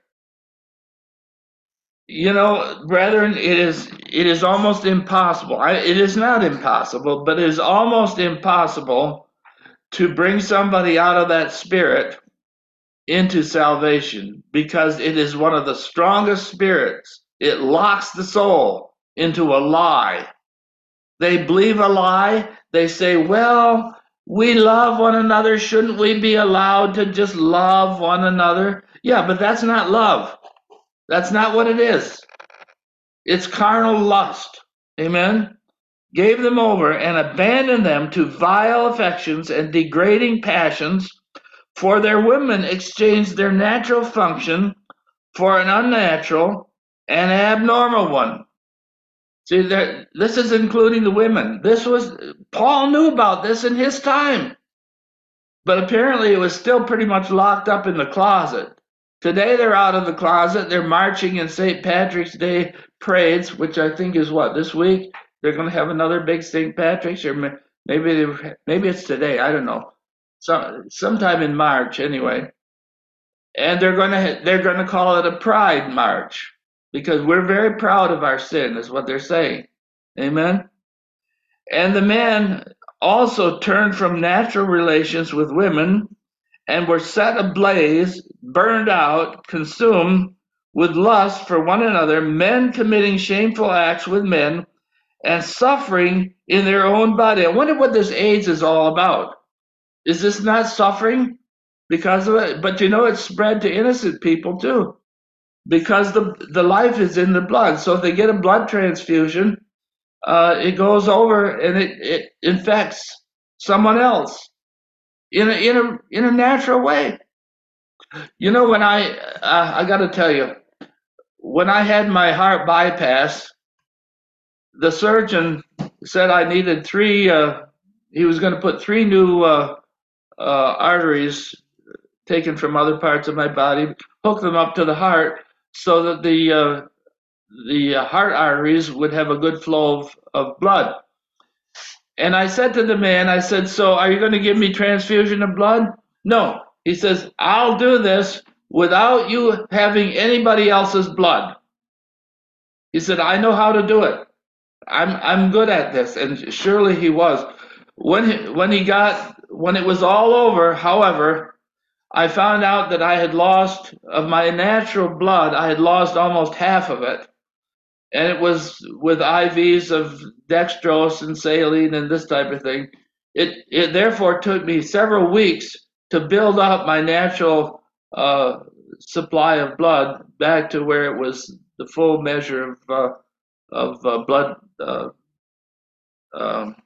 You know, brethren, it is almost impossible. It is not impossible, but it is almost impossible to bring somebody out of that spirit into salvation, because it is one of the strongest spirits. It locks the soul into a lie. They believe a lie. They say, well, we love one another. Shouldn't we be allowed to just love one another? Yeah, but that's not love. That's not what it is. It's carnal lust. Amen. Gave them over and abandoned them to vile affections and degrading passions, for their women exchanged their natural function for an unnatural and abnormal one. See, this is including the women. Paul knew about this in his time, but apparently it was still pretty much locked up in the closet. Today they're out of the closet. They're marching in St. Patrick's Day parades, which I think is what, this week? They're going to have another big St. Patrick's, or maybe it's today. I don't know. Sometime in March, anyway. And they're going to call it a pride march, because we're very proud of our sin, is what they're saying. Amen. And the men also turned from natural relations with women and were set ablaze, burned out, consumed with lust for one another, men committing shameful acts with men and suffering in their own body. I wonder what this AIDS is all about. Is this not suffering because of it? But you know, it's spread to innocent people too, because the life is in the blood. So if they get a blood transfusion, it goes over and it infects someone else in a natural way. You know, when I got to tell you, when I had my heart bypass, the surgeon said I needed three. He was going to put three new arteries taken from other parts of my body, hook them up to the heart, so that the heart arteries would have a good flow of blood. And I said to the man, I said, so are you going to give me transfusion of blood? No. He says, I'll do this without you having anybody else's blood. He said, I know how to do it. I'm good at this. And surely he was. When it was all over, however, I found out that I had lost of my natural blood, I had lost almost half of it. And it was with IVs of dextrose and saline and this type of thing. It therefore took me several weeks to build up my natural supply of blood back to where it was the full measure of blood, um,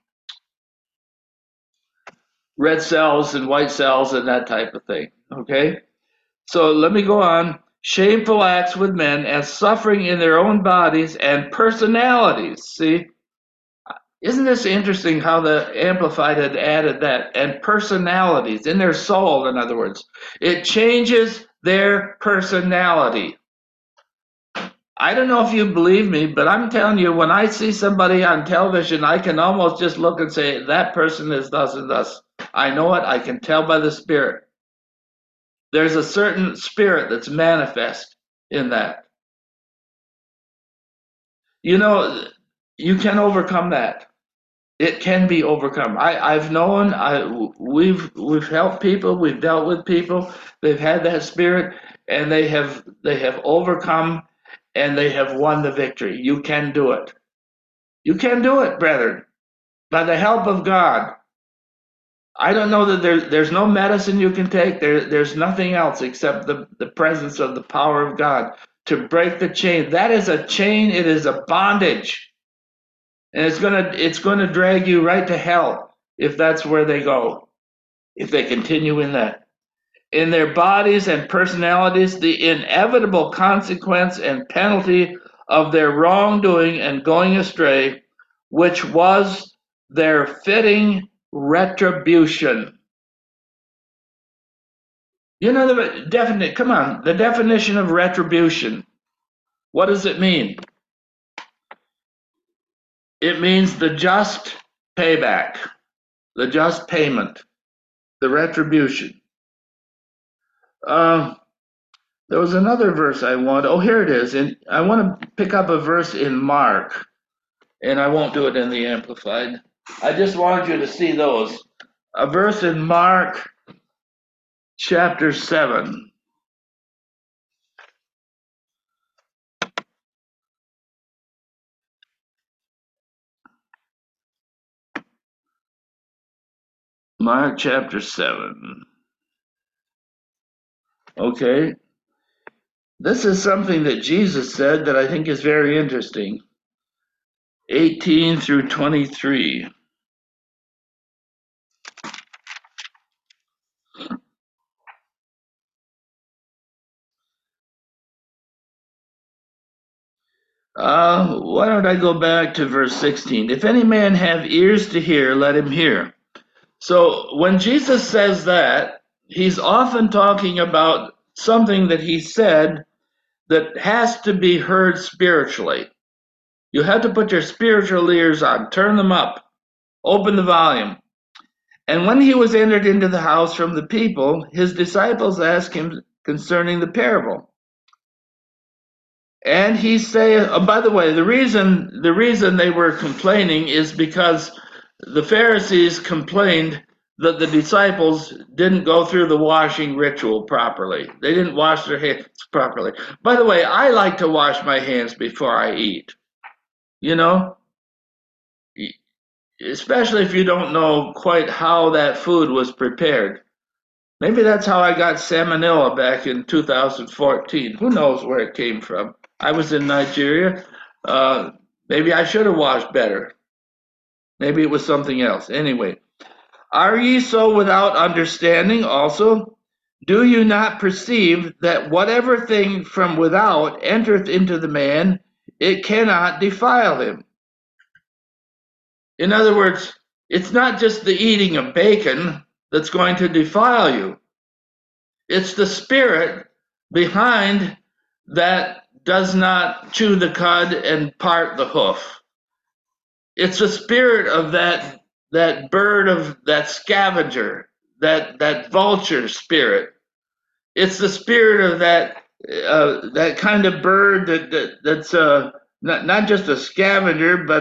red cells and white cells and that type of thing. Okay, so let me go on. Shameful acts with men and suffering in their own bodies and personalities. See, isn't this interesting how the Amplified had added that? And personalities, in their soul, in other words. It changes their personality. I don't know if you believe me, but I'm telling you, when I see somebody on television, I can almost just look and say, that person is thus and thus. I know it, I can tell by the Spirit. There's a certain spirit that's manifest in that. You know, you can overcome that. It can be overcome. I've known, we've helped people, we've dealt with people, they've had that spirit, and they have overcome, and they have won the victory. You can do it. You can do it, brethren, by the help of God. I don't know that there's no medicine you can take. There's nothing else except the presence of the power of God to break the chain. That is a chain. It is a bondage. And it's gonna drag you right to hell if that's where they go, if they continue in that. In their bodies and personalities, the inevitable consequence and penalty of their wrongdoing and going astray, which was their fitting retribution. You know the definite, come on, the definition of retribution. What does it mean? It means the just payback, the just payment, the retribution. Uh, there was another verse I want. Oh, here it is. And I want to pick up a verse in Mark, and I won't do it in the Amplified. I just wanted you to see those. A verse in Mark chapter 7. Mark chapter 7. Okay. This is something that Jesus said that I think is very interesting. 18 through 23. Why don't I go back to verse 16? If any man have ears to hear, let him hear. So when Jesus says that, he's often talking about something that he said that has to be heard spiritually. You have to put your spiritual ears on, turn them up, open the volume. And when he was entered into the house from the people, his disciples asked him concerning the parable. And he said, oh, by the way, the reason they were complaining is because the Pharisees complained that the disciples didn't go through the washing ritual properly. They didn't wash their hands properly. By the way, I like to wash my hands before I eat. You know, especially if you don't know quite how that food was prepared. Maybe that's how I got salmonella back in 2014. Who knows where it came from? I was in Nigeria. Uh, Maybe I should have washed better. Maybe it was something else. Anyway, are ye so without understanding also? Do you not perceive that whatever thing from without entereth into the man, it cannot defile him? In other words, it's not just the eating of bacon that's going to defile you. It's the spirit behind that does not chew the cud and part the hoof. It's the spirit of that bird of that scavenger, that vulture spirit. It's the spirit of that kind of bird that's not just a scavenger, but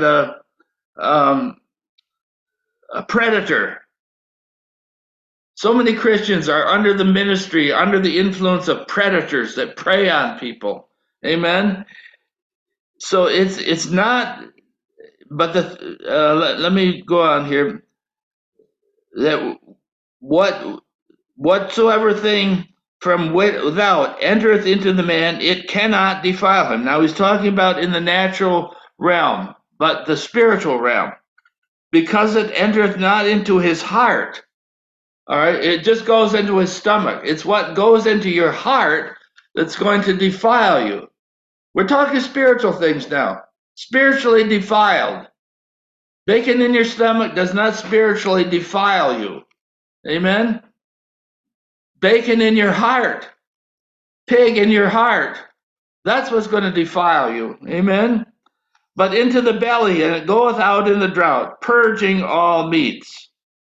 a predator. So many Christians are under the ministry, under the influence of predators that prey on people. Amen. So it's not, but let me go on here. That whatsoever thing from without entereth into the man, it cannot defile him. Now he's talking about in the natural realm, but the spiritual realm, because it entereth not into his heart. All right, it just goes into his stomach. It's what goes into your heart that's going to defile you. We're talking spiritual things now. Spiritually defiled. Bacon in your stomach does not spiritually defile you. Amen? Bacon in your heart. Pig in your heart. That's what's going to defile you. Amen? But into the belly, and it goeth out in the drought, purging all meats.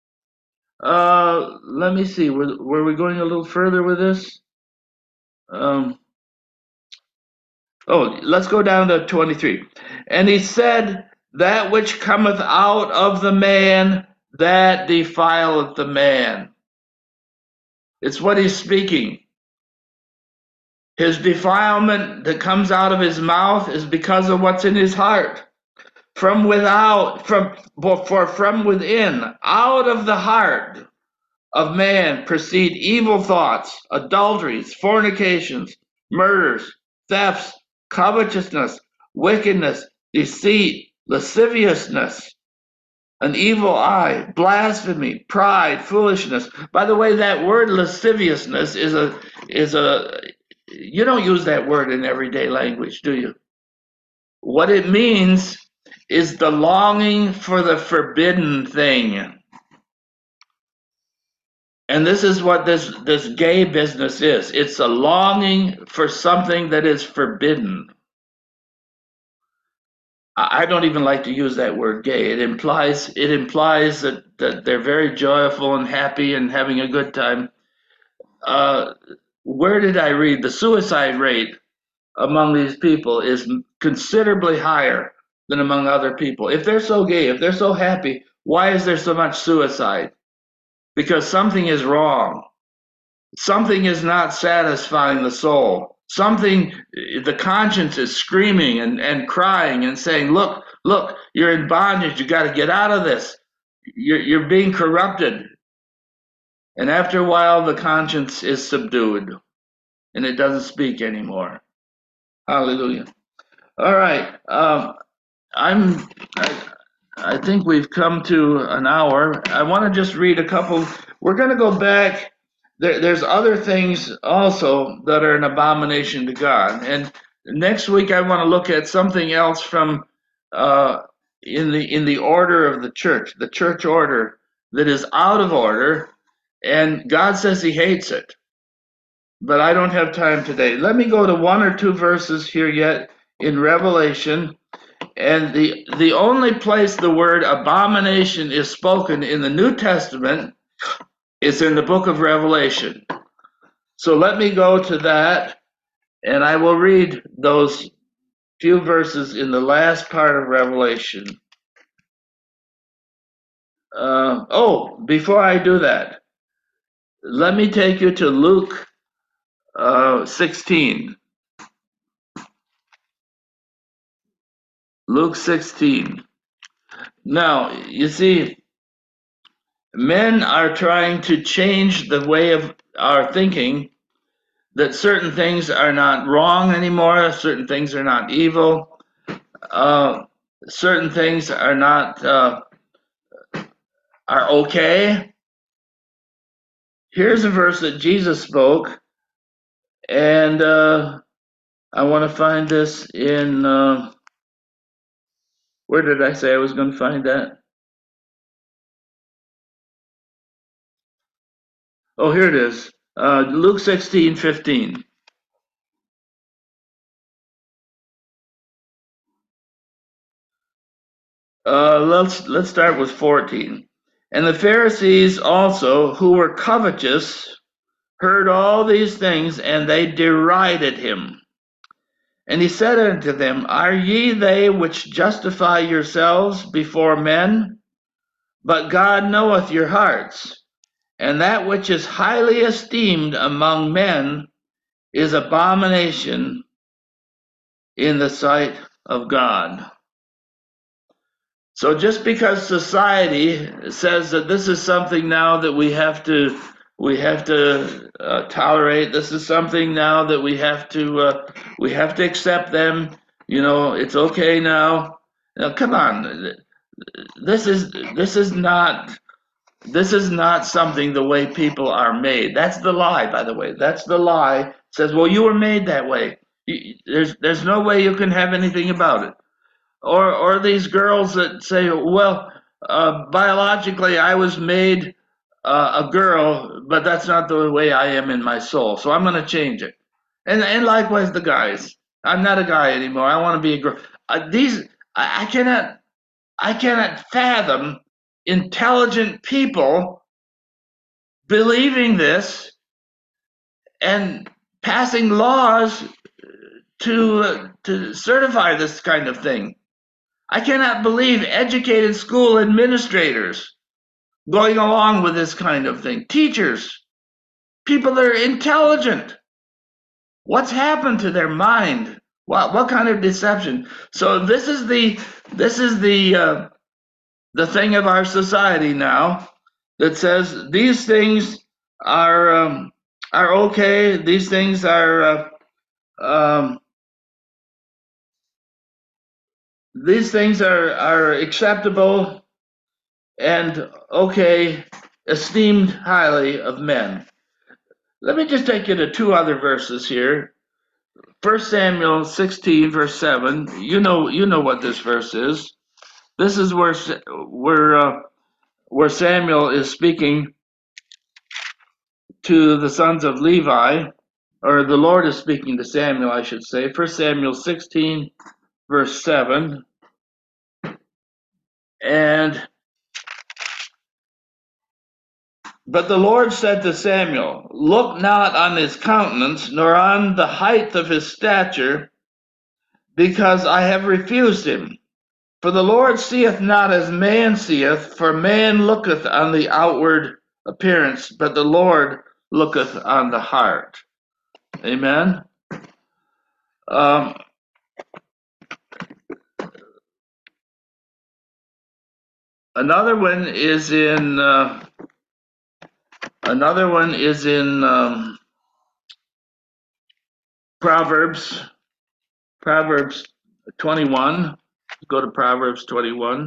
Let me see. Were we going a little further with this? Let's go down to 23. And he said, that which cometh out of the man, that defileth the man. It's what he's speaking. His defilement that comes out of his mouth is because of what's in his heart. From without, from within, out of the heart of man proceed evil thoughts, adulteries, fornications, murders, thefts, covetousness, wickedness, deceit, lasciviousness, an evil eye, blasphemy, pride, foolishness. By the way, that word lasciviousness is a you don't use that word in everyday language, do you? What it means is the longing for the forbidden thing. And this is what this gay business is. It's a longing for something that is forbidden. I don't even like to use that word gay. It implies that they're very joyful and happy and having a good time. Uh, where did I read the suicide rate among these people is considerably higher than among other people? If they're so gay, if they're so happy, why is there so much suicide? Because something is wrong. Something is not satisfying the soul. Something, the conscience is screaming and crying and saying, look, look, you're in bondage. You got to get out of this. You're being corrupted. And after a while, the conscience is subdued and it doesn't speak anymore. Hallelujah. All right. I'm, I, I think we've come to an hour. I want to just read a couple. We're going to go back. There's other things also that are an abomination to God. And next week I want to look at something else from uh, in the order of the church order that is out of order, and God says He hates it. But I don't have time today. Let me go to one or two verses here yet in Revelation. And the only place the word abomination is spoken in the New Testament is in the book of Revelation. So let me go to that, and I will read those few verses in the last part of Revelation. Before I do that, let me take you to Luke 16. Luke 16. Now, you see, men are trying to change the way of our thinking, that certain things are not wrong anymore, certain things are not evil, certain things are not are okay. Here's a verse that Jesus spoke, and I want to find this in where did I say I was going to find that? Oh, here it is. Luke 16:15. Let's start with 14. And the Pharisees also, who were covetous, heard all these things, and they derided him. And he said unto them, Are ye they which justify yourselves before men? But God knoweth your hearts, and that which is highly esteemed among men is abomination in the sight of God. So just because society says that this is something now that we have to tolerate, this is something now that we have to accept them. It's okay now. Now, come on, this is not something the way people are made. That's the lie, by the way. That's the lie. It says, well, you were made that way. There's no way you can have anything about it. Or these girls that say, well, biologically I was made a girl, but that's not the way I am in my soul, so I'm going to change it. And likewise the guys. I'm not a guy anymore. I want to be a girl. These I cannot fathom intelligent people believing this and passing laws to certify this kind of thing. I cannot believe educated school administrators going along with this kind of thing. Teachers, people that are intelligent. What's happened to their mind? What kind of deception? So this is the thing of our society now that says these things are okay. These things um, are acceptable and okay, esteemed highly of men. Let me just take you to two other verses here. 1 Samuel 16, verse 7. You know what this verse is. This is where Samuel is speaking to the sons of Levi, or the Lord is speaking to Samuel, I should say. 1 Samuel 16, verse 7. But the Lord said to Samuel, look not on his countenance, nor on the height of his stature, because I have refused him. For the Lord seeth not as man seeth, for man looketh on the outward appearance, but the Lord looketh on the heart. Amen. Another one is in Proverbs 21. Go to Proverbs 21.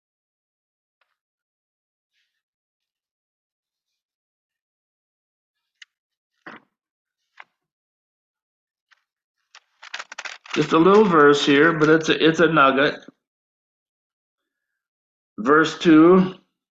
Just a little verse here, but it's a nugget. Verse 2.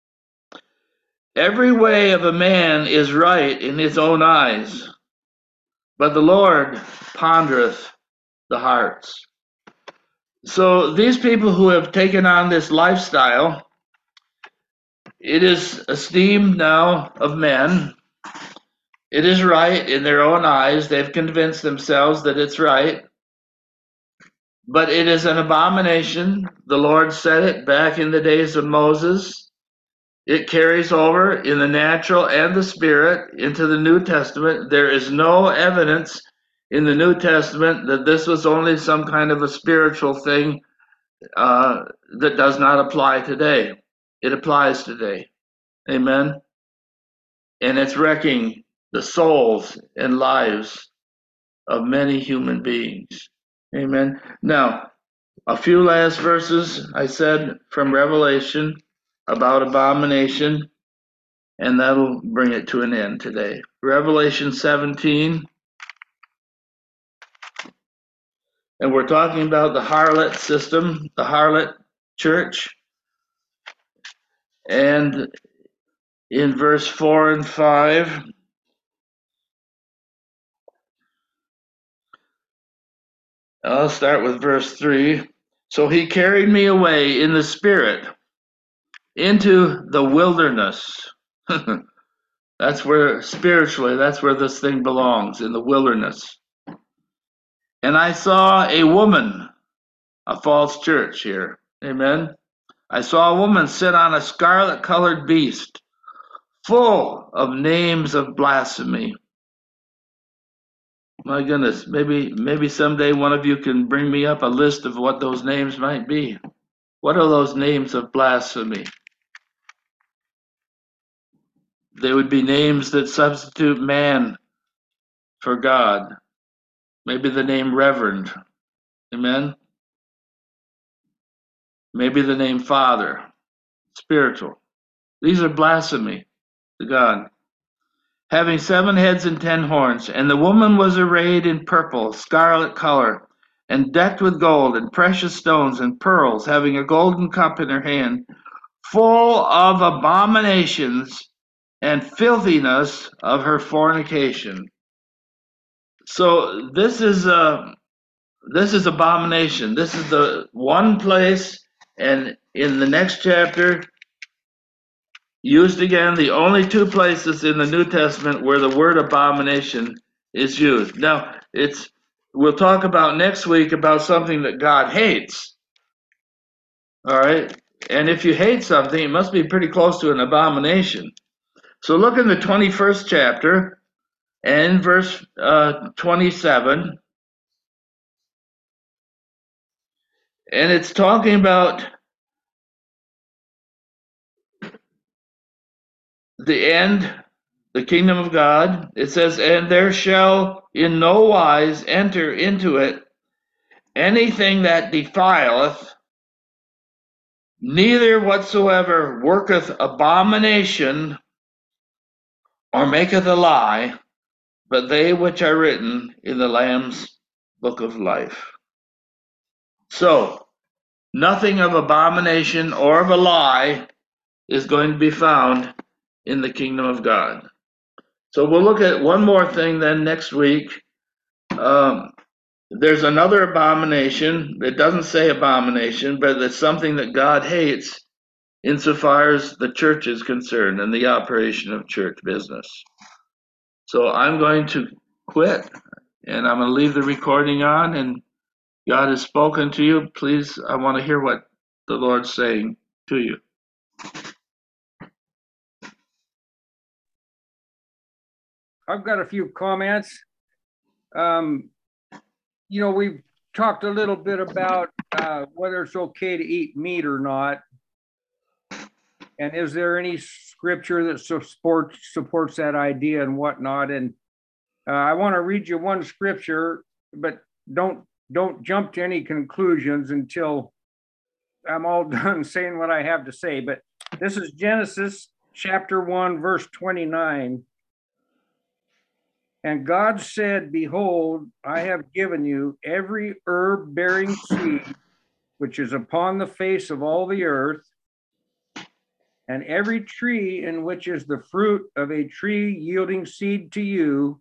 Every way of a man is right in his own eyes, but the Lord pondereth the hearts. So these people who have taken on this lifestyle, it is esteemed now of men. It is right in their own eyes. They've convinced themselves that it's right. But it is an abomination. The Lord said it back in the days of Moses. It carries over in the natural and the spirit into the New Testament. There is no evidence in the New Testament that this was only some kind of a spiritual thing that does not apply today. It applies today. Amen. And it's wrecking the souls and lives of many human beings. Amen. Now, a few last verses I said from Revelation about abomination, and that'll bring it to an end today. Revelation 17, and we're talking about the harlot system, the harlot church. And in verse 4 and 5, I'll start with verse 3. So he carried me away in the spirit into the wilderness. That's where, spiritually, that's where this thing belongs, in the wilderness. And I saw a woman, a false church here. Amen. I saw a woman sit on a scarlet-colored beast, full of names of blasphemy. My goodness, maybe someday one of you can bring me up a list of what those names might be. What are those names of blasphemy? They would be names that substitute man for God. Maybe the name Reverend. Amen? Maybe the name Father. Spiritual. These are blasphemy to God. Having 7 heads and 10 horns, and the woman was arrayed in purple, scarlet color, and decked with gold and precious stones and pearls, having a golden cup in her hand, full of abominations and filthiness of her fornication. So this is abomination. This is the one place, and in the next chapter, used again, the only 2 places in the New Testament where the word abomination is used. Now, we'll talk about next week about something that God hates. All right? And if you hate something, it must be pretty close to an abomination. So look in the 21st chapter and verse 27. And it's talking about the end, the kingdom of God. It says, and there shall in no wise enter into it anything that defileth, neither whatsoever worketh abomination or maketh a lie, but they which are written in the Lamb's book of life. So, nothing of abomination or of a lie is going to be found in the kingdom of God. So we'll look at one more thing then next week. Um, there's another abomination. It doesn't say abomination, but it's something that God hates insofar as the church is concerned and the operation of church business. So I'm going to quit and I'm going to leave the recording on, and God has spoken to you. Please, I want to hear what the Lord's saying to you. I've got a few comments. We've talked a little bit about whether it's okay to eat meat or not. And is there any scripture that supports that idea and whatnot? And I want to read you one scripture, but don't jump to any conclusions until I'm all done saying what I have to say. But this is Genesis chapter 1, verse 29. And God said, behold, I have given you every herb bearing seed, which is upon the face of all the earth, and every tree in which is the fruit of a tree yielding seed, to you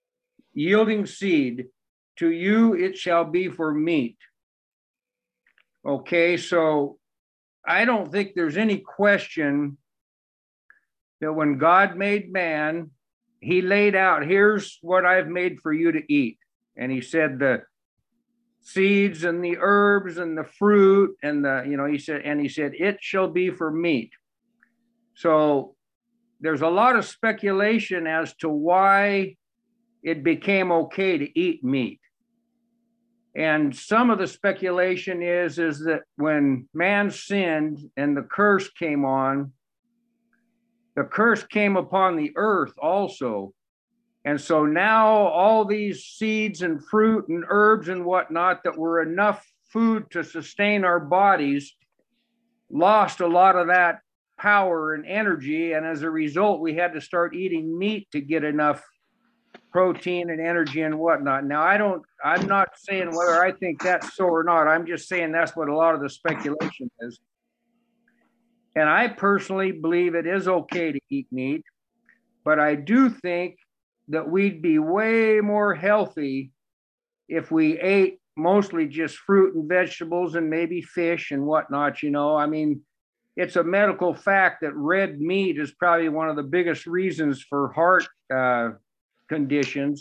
it shall be for meat. Okay, so I don't think there's any question that when God made man, he laid out, here's what I've made for you to eat. And he said the seeds and the herbs and the fruit and he said, it shall be for meat. So there's a lot of speculation as to why it became okay to eat meat. And some of the speculation is that when man sinned and the curse came on, the curse came upon the earth also. And so now all these seeds and fruit and herbs and whatnot that were enough food to sustain our bodies lost a lot of that power and energy. And as a result, we had to start eating meat to get enough protein and energy and whatnot. Now, I'm not saying whether I think that's so or not. I'm just saying that's what a lot of the speculation is. And I personally believe it is okay to eat meat, but I do think that we'd be way more healthy if we ate mostly just fruit and vegetables and maybe fish and whatnot. I mean, it's a medical fact that red meat is probably one of the biggest reasons for heart conditions.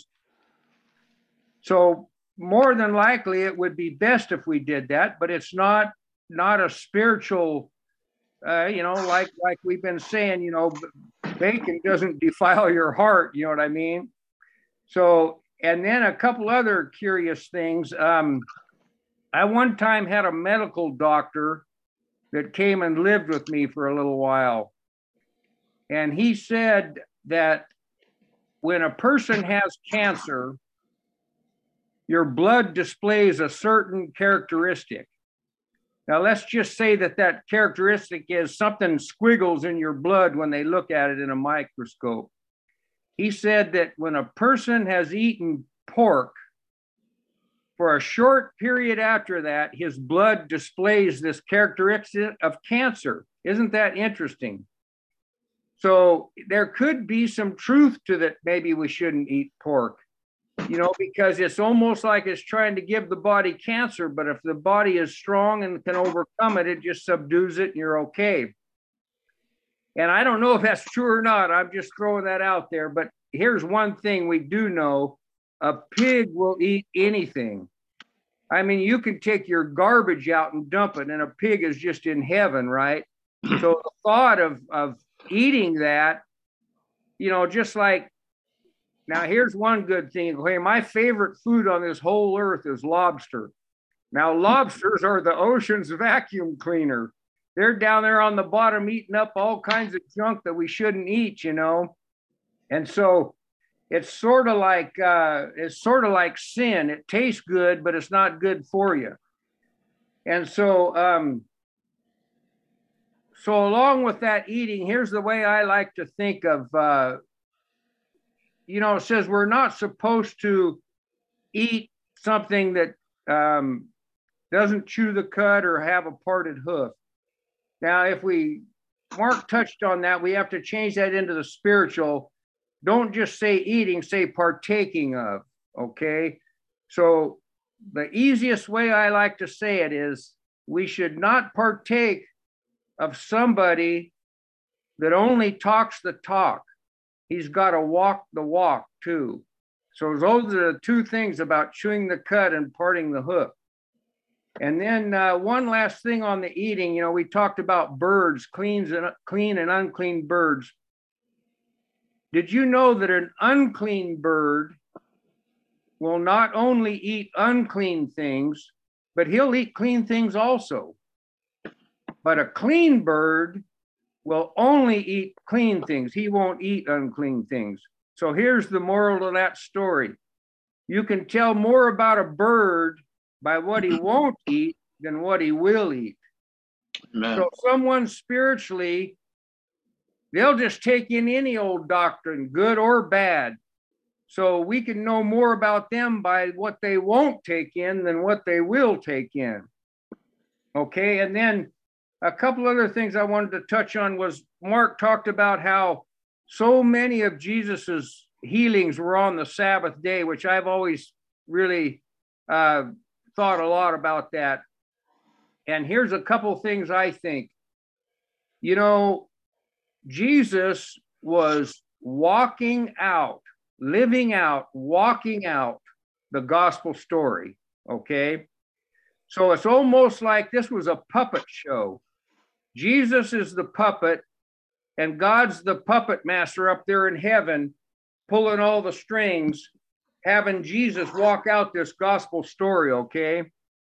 So more than likely, it would be best if we did that, but it's not a spiritual, like we've been saying, bacon doesn't defile your heart. You know what I mean? So, and then a couple other curious things. I one time had a medical doctor that came and lived with me for a little while. And he said that when a person has cancer, your blood displays a certain characteristic. Now, let's just say that characteristic is something squiggles in your blood when they look at it in a microscope. He said that when a person has eaten pork, for a short period after that, his blood displays this characteristic of cancer. Isn't that interesting? So there could be some truth to that. Maybe we shouldn't eat pork, because it's almost like it's trying to give the body cancer. But if the body is strong and can overcome it, it just subdues it and you're okay. And I don't know if that's true or not. I'm just throwing that out there. But here's one thing we do know. A pig will eat anything. I mean, you can take your garbage out and dump it, and a pig is just in heaven, right? So the thought of eating that, just like, now here's one good thing. Okay, my favorite food on this whole earth is lobster. Now, lobsters are the ocean's vacuum cleaner. They're down there on the bottom eating up all kinds of junk that we shouldn't eat, And so it's sort of like sin. It tastes good, but it's not good for you. And so along with that eating, here's the way I like to think of, it says we're not supposed to eat something that doesn't chew the cud or have a parted hoof. Now, Mark touched on that, we have to change that into the spiritual. don't just say eating, say partaking of. Okay. So the easiest way I like to say it is we should not partake of somebody that only talks the talk. He's got to walk the walk too. So those are the two things about chewing the cud and parting the hook. And then one last thing on the eating, you know, we talked about birds, clean and unclean birds. Did you know that an unclean bird will not only eat unclean things, but he'll eat clean things also? But a clean bird will only eat clean things. He won't eat unclean things. So here's the moral of that story. You can tell more about a bird by what he won't eat than what he will eat. Amen. So someone spiritually, they'll just take in any old doctrine, good or bad. So we can know more about them by what they won't take in than what they will take in. Okay, and then a couple other things I wanted to touch on was Mark talked about how so many of Jesus's healings were on the Sabbath day, which I've always really thought a lot about that. And here's a couple things I think. You know, Jesus was walking out, living out, walking out the gospel story, okay? So it's almost like this was a puppet show. Jesus is the puppet, and God's the puppet master up there in heaven, pulling all the strings, having Jesus walk out this gospel story, okay?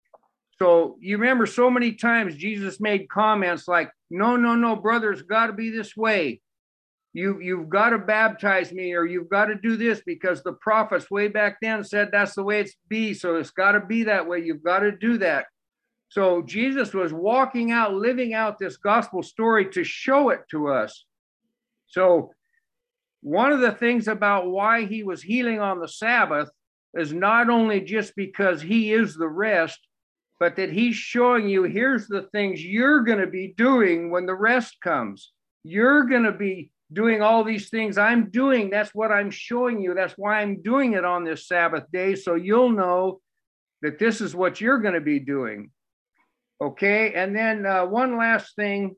So you remember so many times Jesus made comments like, no, brother, it's got to be this way. You've got to baptize me, or you've got to do this because the prophets way back then said that's the way it's be. So it's got to be that way. You've got to do that. So Jesus was walking out, living out this gospel story to show it to us. So one of the things about why he was healing on the Sabbath is not only just because he is the rest, but that he's showing you, here's the things you're going to be doing when the rest comes. You're going to be doing all these things I'm doing. That's what I'm showing you. That's why I'm doing it on this Sabbath day. So you'll know that this is what you're going to be doing. Okay. And then one last thing.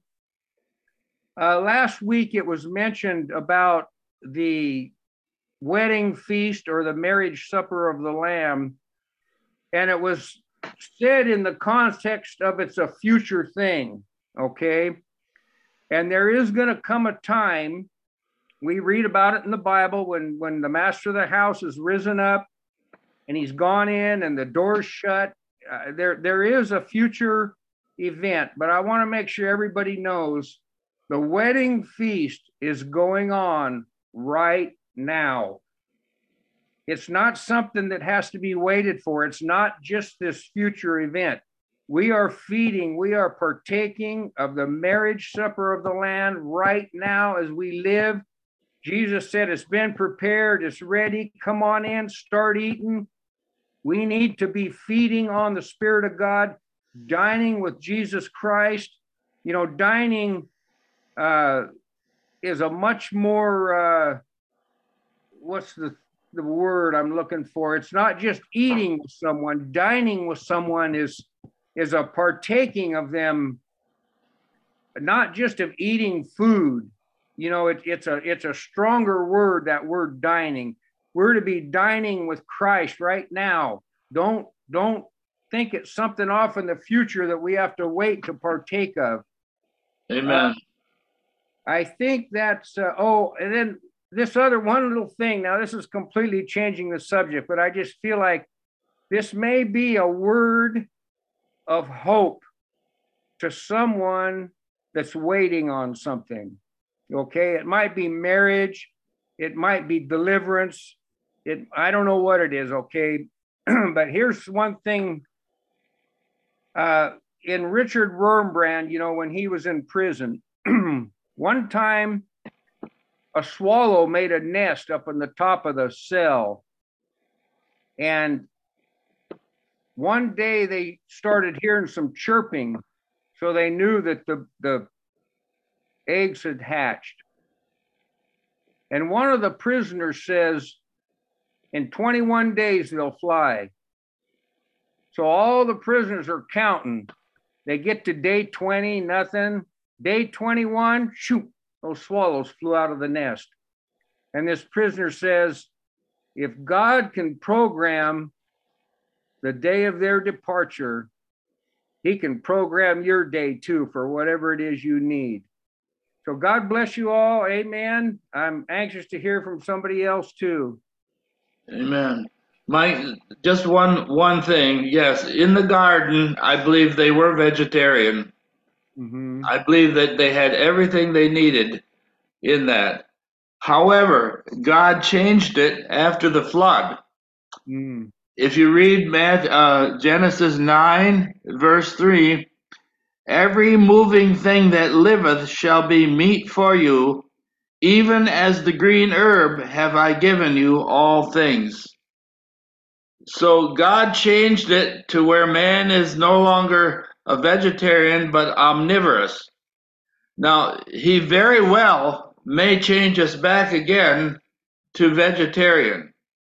Last week it was mentioned about the wedding feast or the marriage supper of the Lamb. And it was said in the context of it's a future thing. Okay. And there is going to come a time, we read about it in the Bible, when the master of the house has risen up and he's gone in and the door's shut. There is a future event, but I want to make sure everybody knows the wedding feast is going on right now. It's not something that has to be waited for. It's not just this future event. We are feeding, we are partaking of the marriage supper of the Lamb right now as we live. Jesus said, it's been prepared, it's ready. Come on in, start eating. We need to be feeding on the Spirit of God, dining with Jesus Christ. You know, dining is a much more, what's the word I'm looking for? It's not just eating with someone. Dining with someone is a partaking of them, not just of eating food. You know, it's a stronger word, that word dining. We're to be dining with Christ right now. Don't think it's something off in the future that we have to wait to partake of. Amen. I think that's, and then this other one little thing. Now, this is completely changing the subject, but I just feel like this may be a word of hope to someone that's waiting on something. Okay, it might be marriage, it might be deliverance, I don't know what it is, okay? But here's one thing. In Richard Wurmbrand, you know, when he was in prison, one time a swallow made a nest up on the top of the cell. And one day they started hearing some chirping, so they knew that the eggs had hatched. And one of the prisoners says, in 21 days, they'll fly. So all the prisoners are counting. They get to day 20, nothing. Day 21, shoot, those swallows flew out of the nest. And this prisoner says, if God can program the day of their departure, he can program your day too for whatever it is you need. So God bless you all. Amen. I'm anxious to hear from somebody else too. Amen. Mike, just one thing. Yes, in the garden, I believe they were vegetarian. Mm-hmm. I believe that they had everything they needed in that. However, God changed it after the flood. Mm. If you read Genesis 9, verse 3, every moving thing that liveth shall be meat for you, even as the green herb have I given you all things. So God changed it to where man is no longer a vegetarian but omnivorous. Now, he very well may change us back again to vegetarian,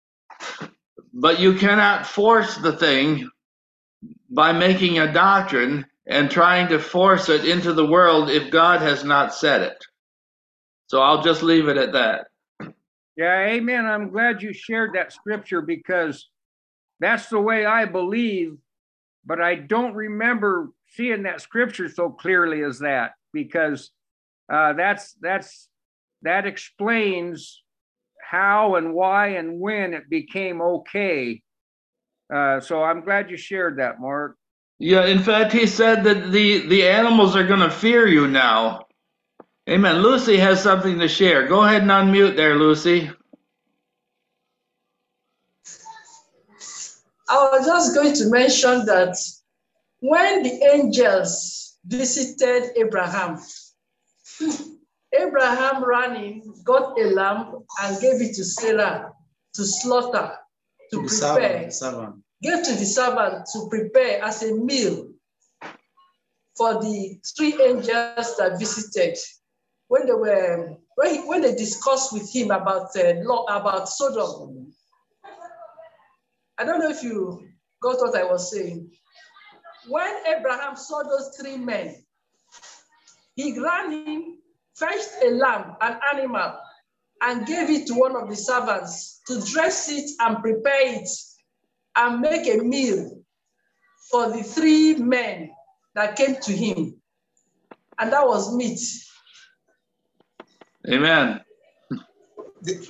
but you cannot force the thing by making a doctrine and trying to force it into the world if God has not said it. So I'll just leave it at that. Yeah, amen. I'm glad you shared that scripture because that's the way I believe, but I don't remember seeing that scripture so clearly as that because that explains how and why and when it became okay. So I'm glad you shared that, Mark. Yeah, in fact, he said that the animals are going to fear you now. Amen. Lucy has something to share. Go ahead and unmute there, Lucy. I was just going to mention that when the angels visited Abraham, Abraham ran in, got a lamb, and gave it to Sarah to slaughter, to prepare. Gave to the servant to prepare as a meal for the three angels that visited. When they discussed with him about Sodom. I don't know if you got what I was saying. When Abraham saw those three men, he ran in, fetched a lamb, an animal, and gave it to one of the servants to dress it and prepare it and make a meal for the three men that came to him. And that was meat. Amen. Did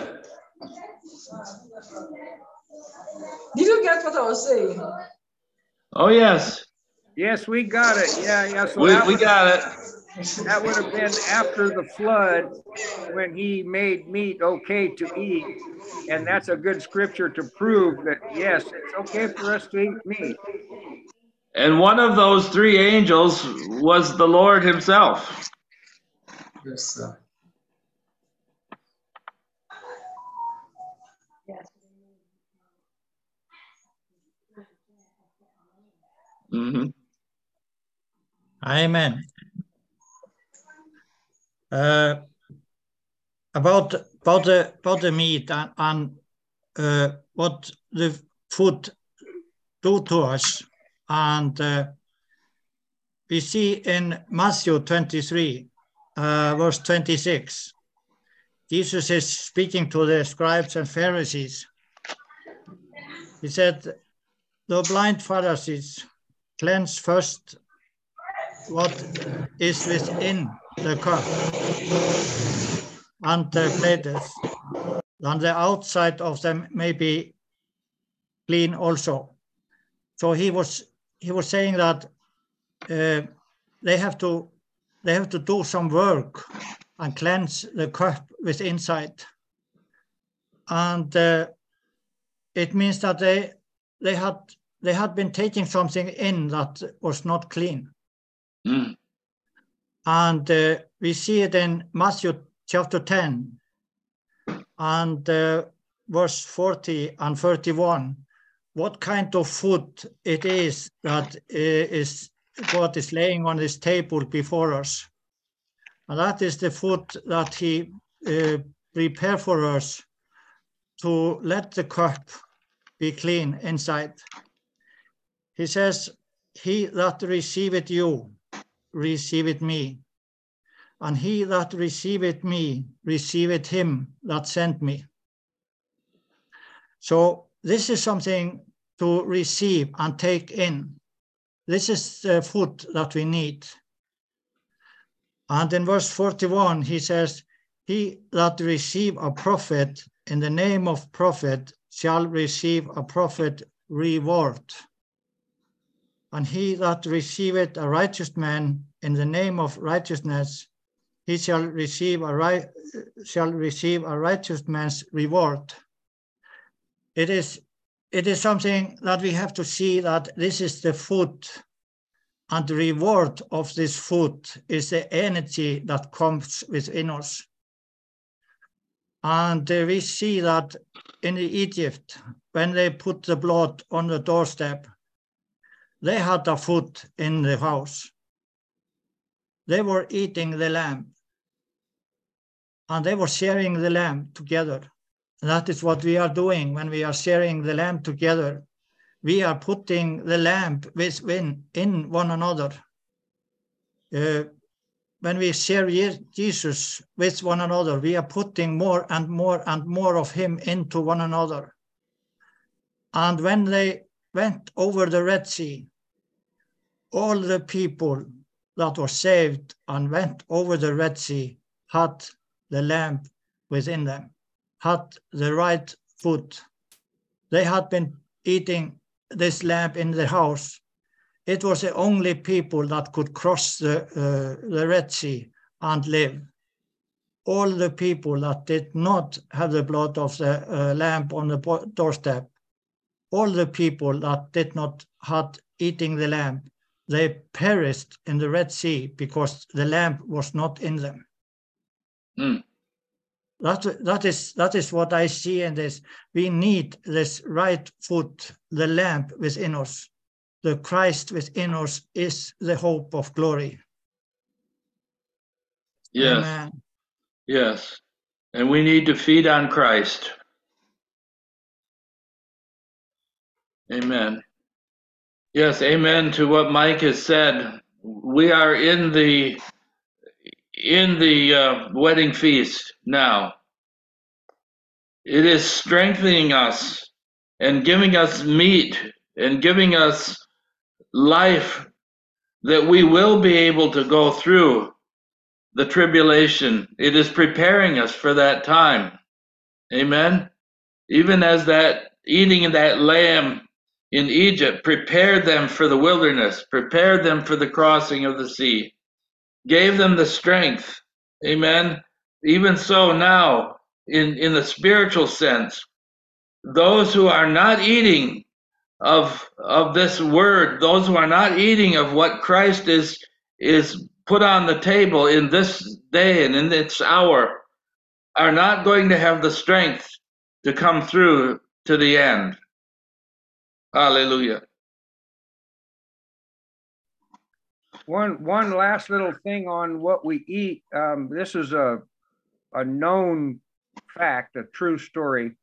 you get what I was saying? Oh, yes. Yes, we got it. Yeah. So We got it. that would have been after the flood when he made meat okay to eat. And that's a good scripture to prove that, yes, it's okay for us to eat meat. And one of those three angels was the Lord himself. Yes, sir. Mm-hmm. Amen. About the meat and what the food do to us, and we see in Matthew 23, verse 26, Jesus is speaking to the scribes and Pharisees. He said, "The blind Pharisees cleanse first what is within the cup and the plates, and the outside of them may be clean also." So he was saying that they have to do some work and cleanse the cup with inside, and it means that they had been taking something in that was not clean. Mm. And we see it in Matthew chapter 10 and verse 40 and 31, what kind of food it is that God is laying on this table before us. And that is the food that he prepare for us to let the cup be clean inside. He says, he that receiveth you, receiveth me. And he that receiveth me, receiveth him that sent me. So this is something to receive and take in. This is the food that we need. And in verse 41, he says, he that receive a prophet in the name of prophet shall receive a prophet reward. And he that receiveth a righteous man in the name of righteousness, he shall receive a righteous man's reward. It is something that we have to see, that this is the food, and the reward of this food is the energy that comes within us. And we see that in Egypt, when they put the blood on the doorstep, they had the food in the house. They were eating the lamb, and they were sharing the lamb together. That is what we are doing when we are sharing the lamb together. We are putting the lamb in one another. When we share Jesus with one another, we are putting more and more and more of him into one another. And when they went over the Red Sea, all the people that were saved and went over the Red Sea had the lamb within them, had the right food. They had been eating this lamb in the house. It was the only people that could cross the Red Sea and live. All the people that did not have the blood of the lamb on the doorstep, all the people that did not had eating the lamb, they perished in the Red Sea because the lamb was not in them. Mm. That is what I see in this. We need this right food, the lamb within us. The Christ within us is the hope of glory. Yes. Amen. Yes. And we need to feed on Christ. Amen. Yes, amen to what Mike has said. We are in the wedding feast now. It is strengthening us and giving us meat and giving us life that we will be able to go through the tribulation. It is preparing us for that time. Amen. Even as that eating that lamb in Egypt prepared them for the wilderness, prepared them for the crossing of the sea, gave them the strength. Amen. Even so now, in the spiritual sense, those who are not eating of this word, those who are not eating of what Christ is put on the table in this day and in this hour, are not going to have the strength to come through to the end. Hallelujah. One last little thing on what we eat. This is a known fact, a true story.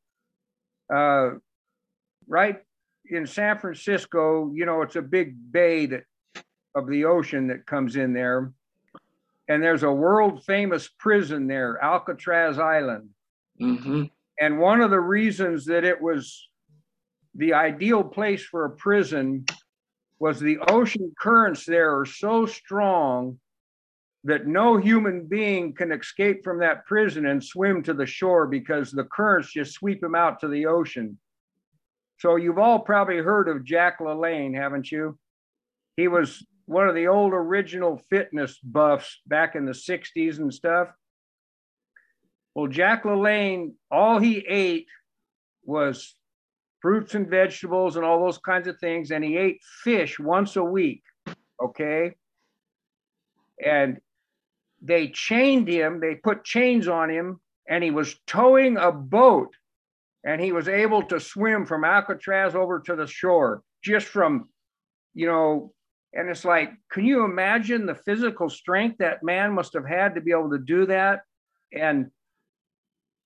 Right in San Francisco, you know, it's a big bay of the ocean that comes in there. And there's a world famous prison there, Alcatraz Island. Mm-hmm. And one of the reasons that it was the ideal place for a prison was the ocean currents there are so strong that no human being can escape from that prison and swim to the shore because the currents just sweep them out to the ocean. So you've all probably heard of Jack LaLanne, haven't you? He was one of the old original fitness buffs back in the 60s and stuff. Well, Jack LaLanne, all he ate was fruits and vegetables and all those kinds of things, and he ate fish once a week, okay? And they chained him, they put chains on him, and he was towing a boat, and he was able to swim from Alcatraz over to the shore, just from, you know, and it's like, can you imagine the physical strength that man must have had to be able to do that? And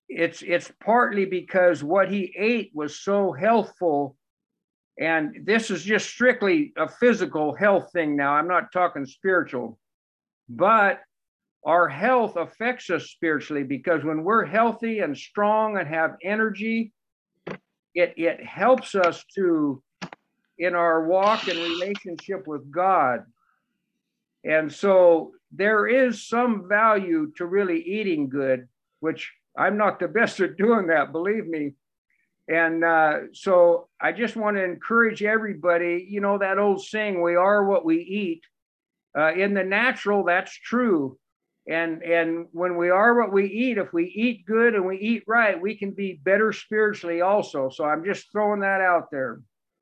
it's partly because what he ate was so healthful. And this is just strictly a physical health thing now. I'm not talking spiritual, but our health affects us spiritually, because when we're healthy and strong and have energy, it helps us to in our walk and relationship with God. And so there is some value to really eating good, which I'm not the best at doing that, believe me. And so I just want to encourage everybody, you know, that old saying, we are what we eat. In the natural, that's true. And when we are what we eat, if we eat good and we eat right, we can be better spiritually also. So I'm just throwing that out there.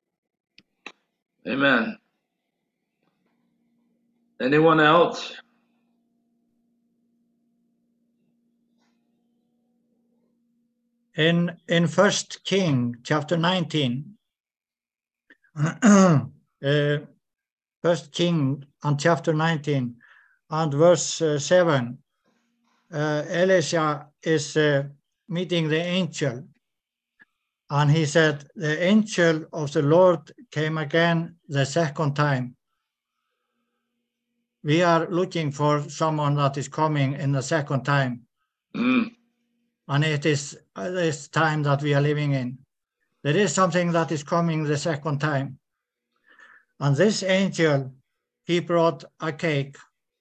Amen. Anyone else? In 1 King chapter 19, 1 King and chapter 19 and verse 7, Elisha is meeting the angel, and he said, the angel of the Lord came again the second time. We are looking for someone that is coming in the second time. And it is this time that we are living in. There is something that is coming the second time. And this angel, he brought a cake.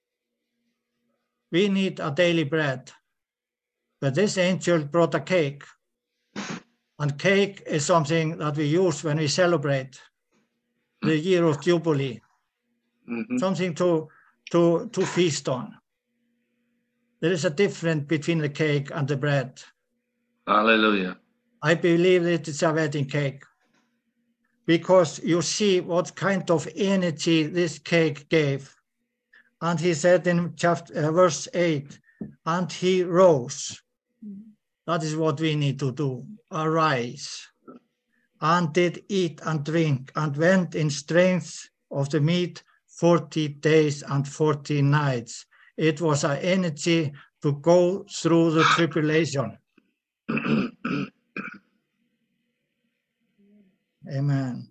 We need a daily bread. But this angel brought a cake. And cake is something that we use when we celebrate the year of Jubilee. Something to feast on. There is a difference between the cake and the bread. Hallelujah. I believe it is a wedding cake, because you see what kind of energy this cake gave. And he said in verse 8, and he rose. That is what we need to do, arise, and did eat and drink, and went in strength of the meat 40 days and 40 nights. It was an energy to go through the tribulation. Amen.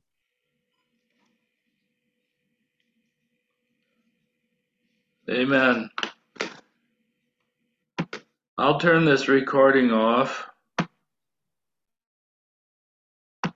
Amen. I'll turn this recording off.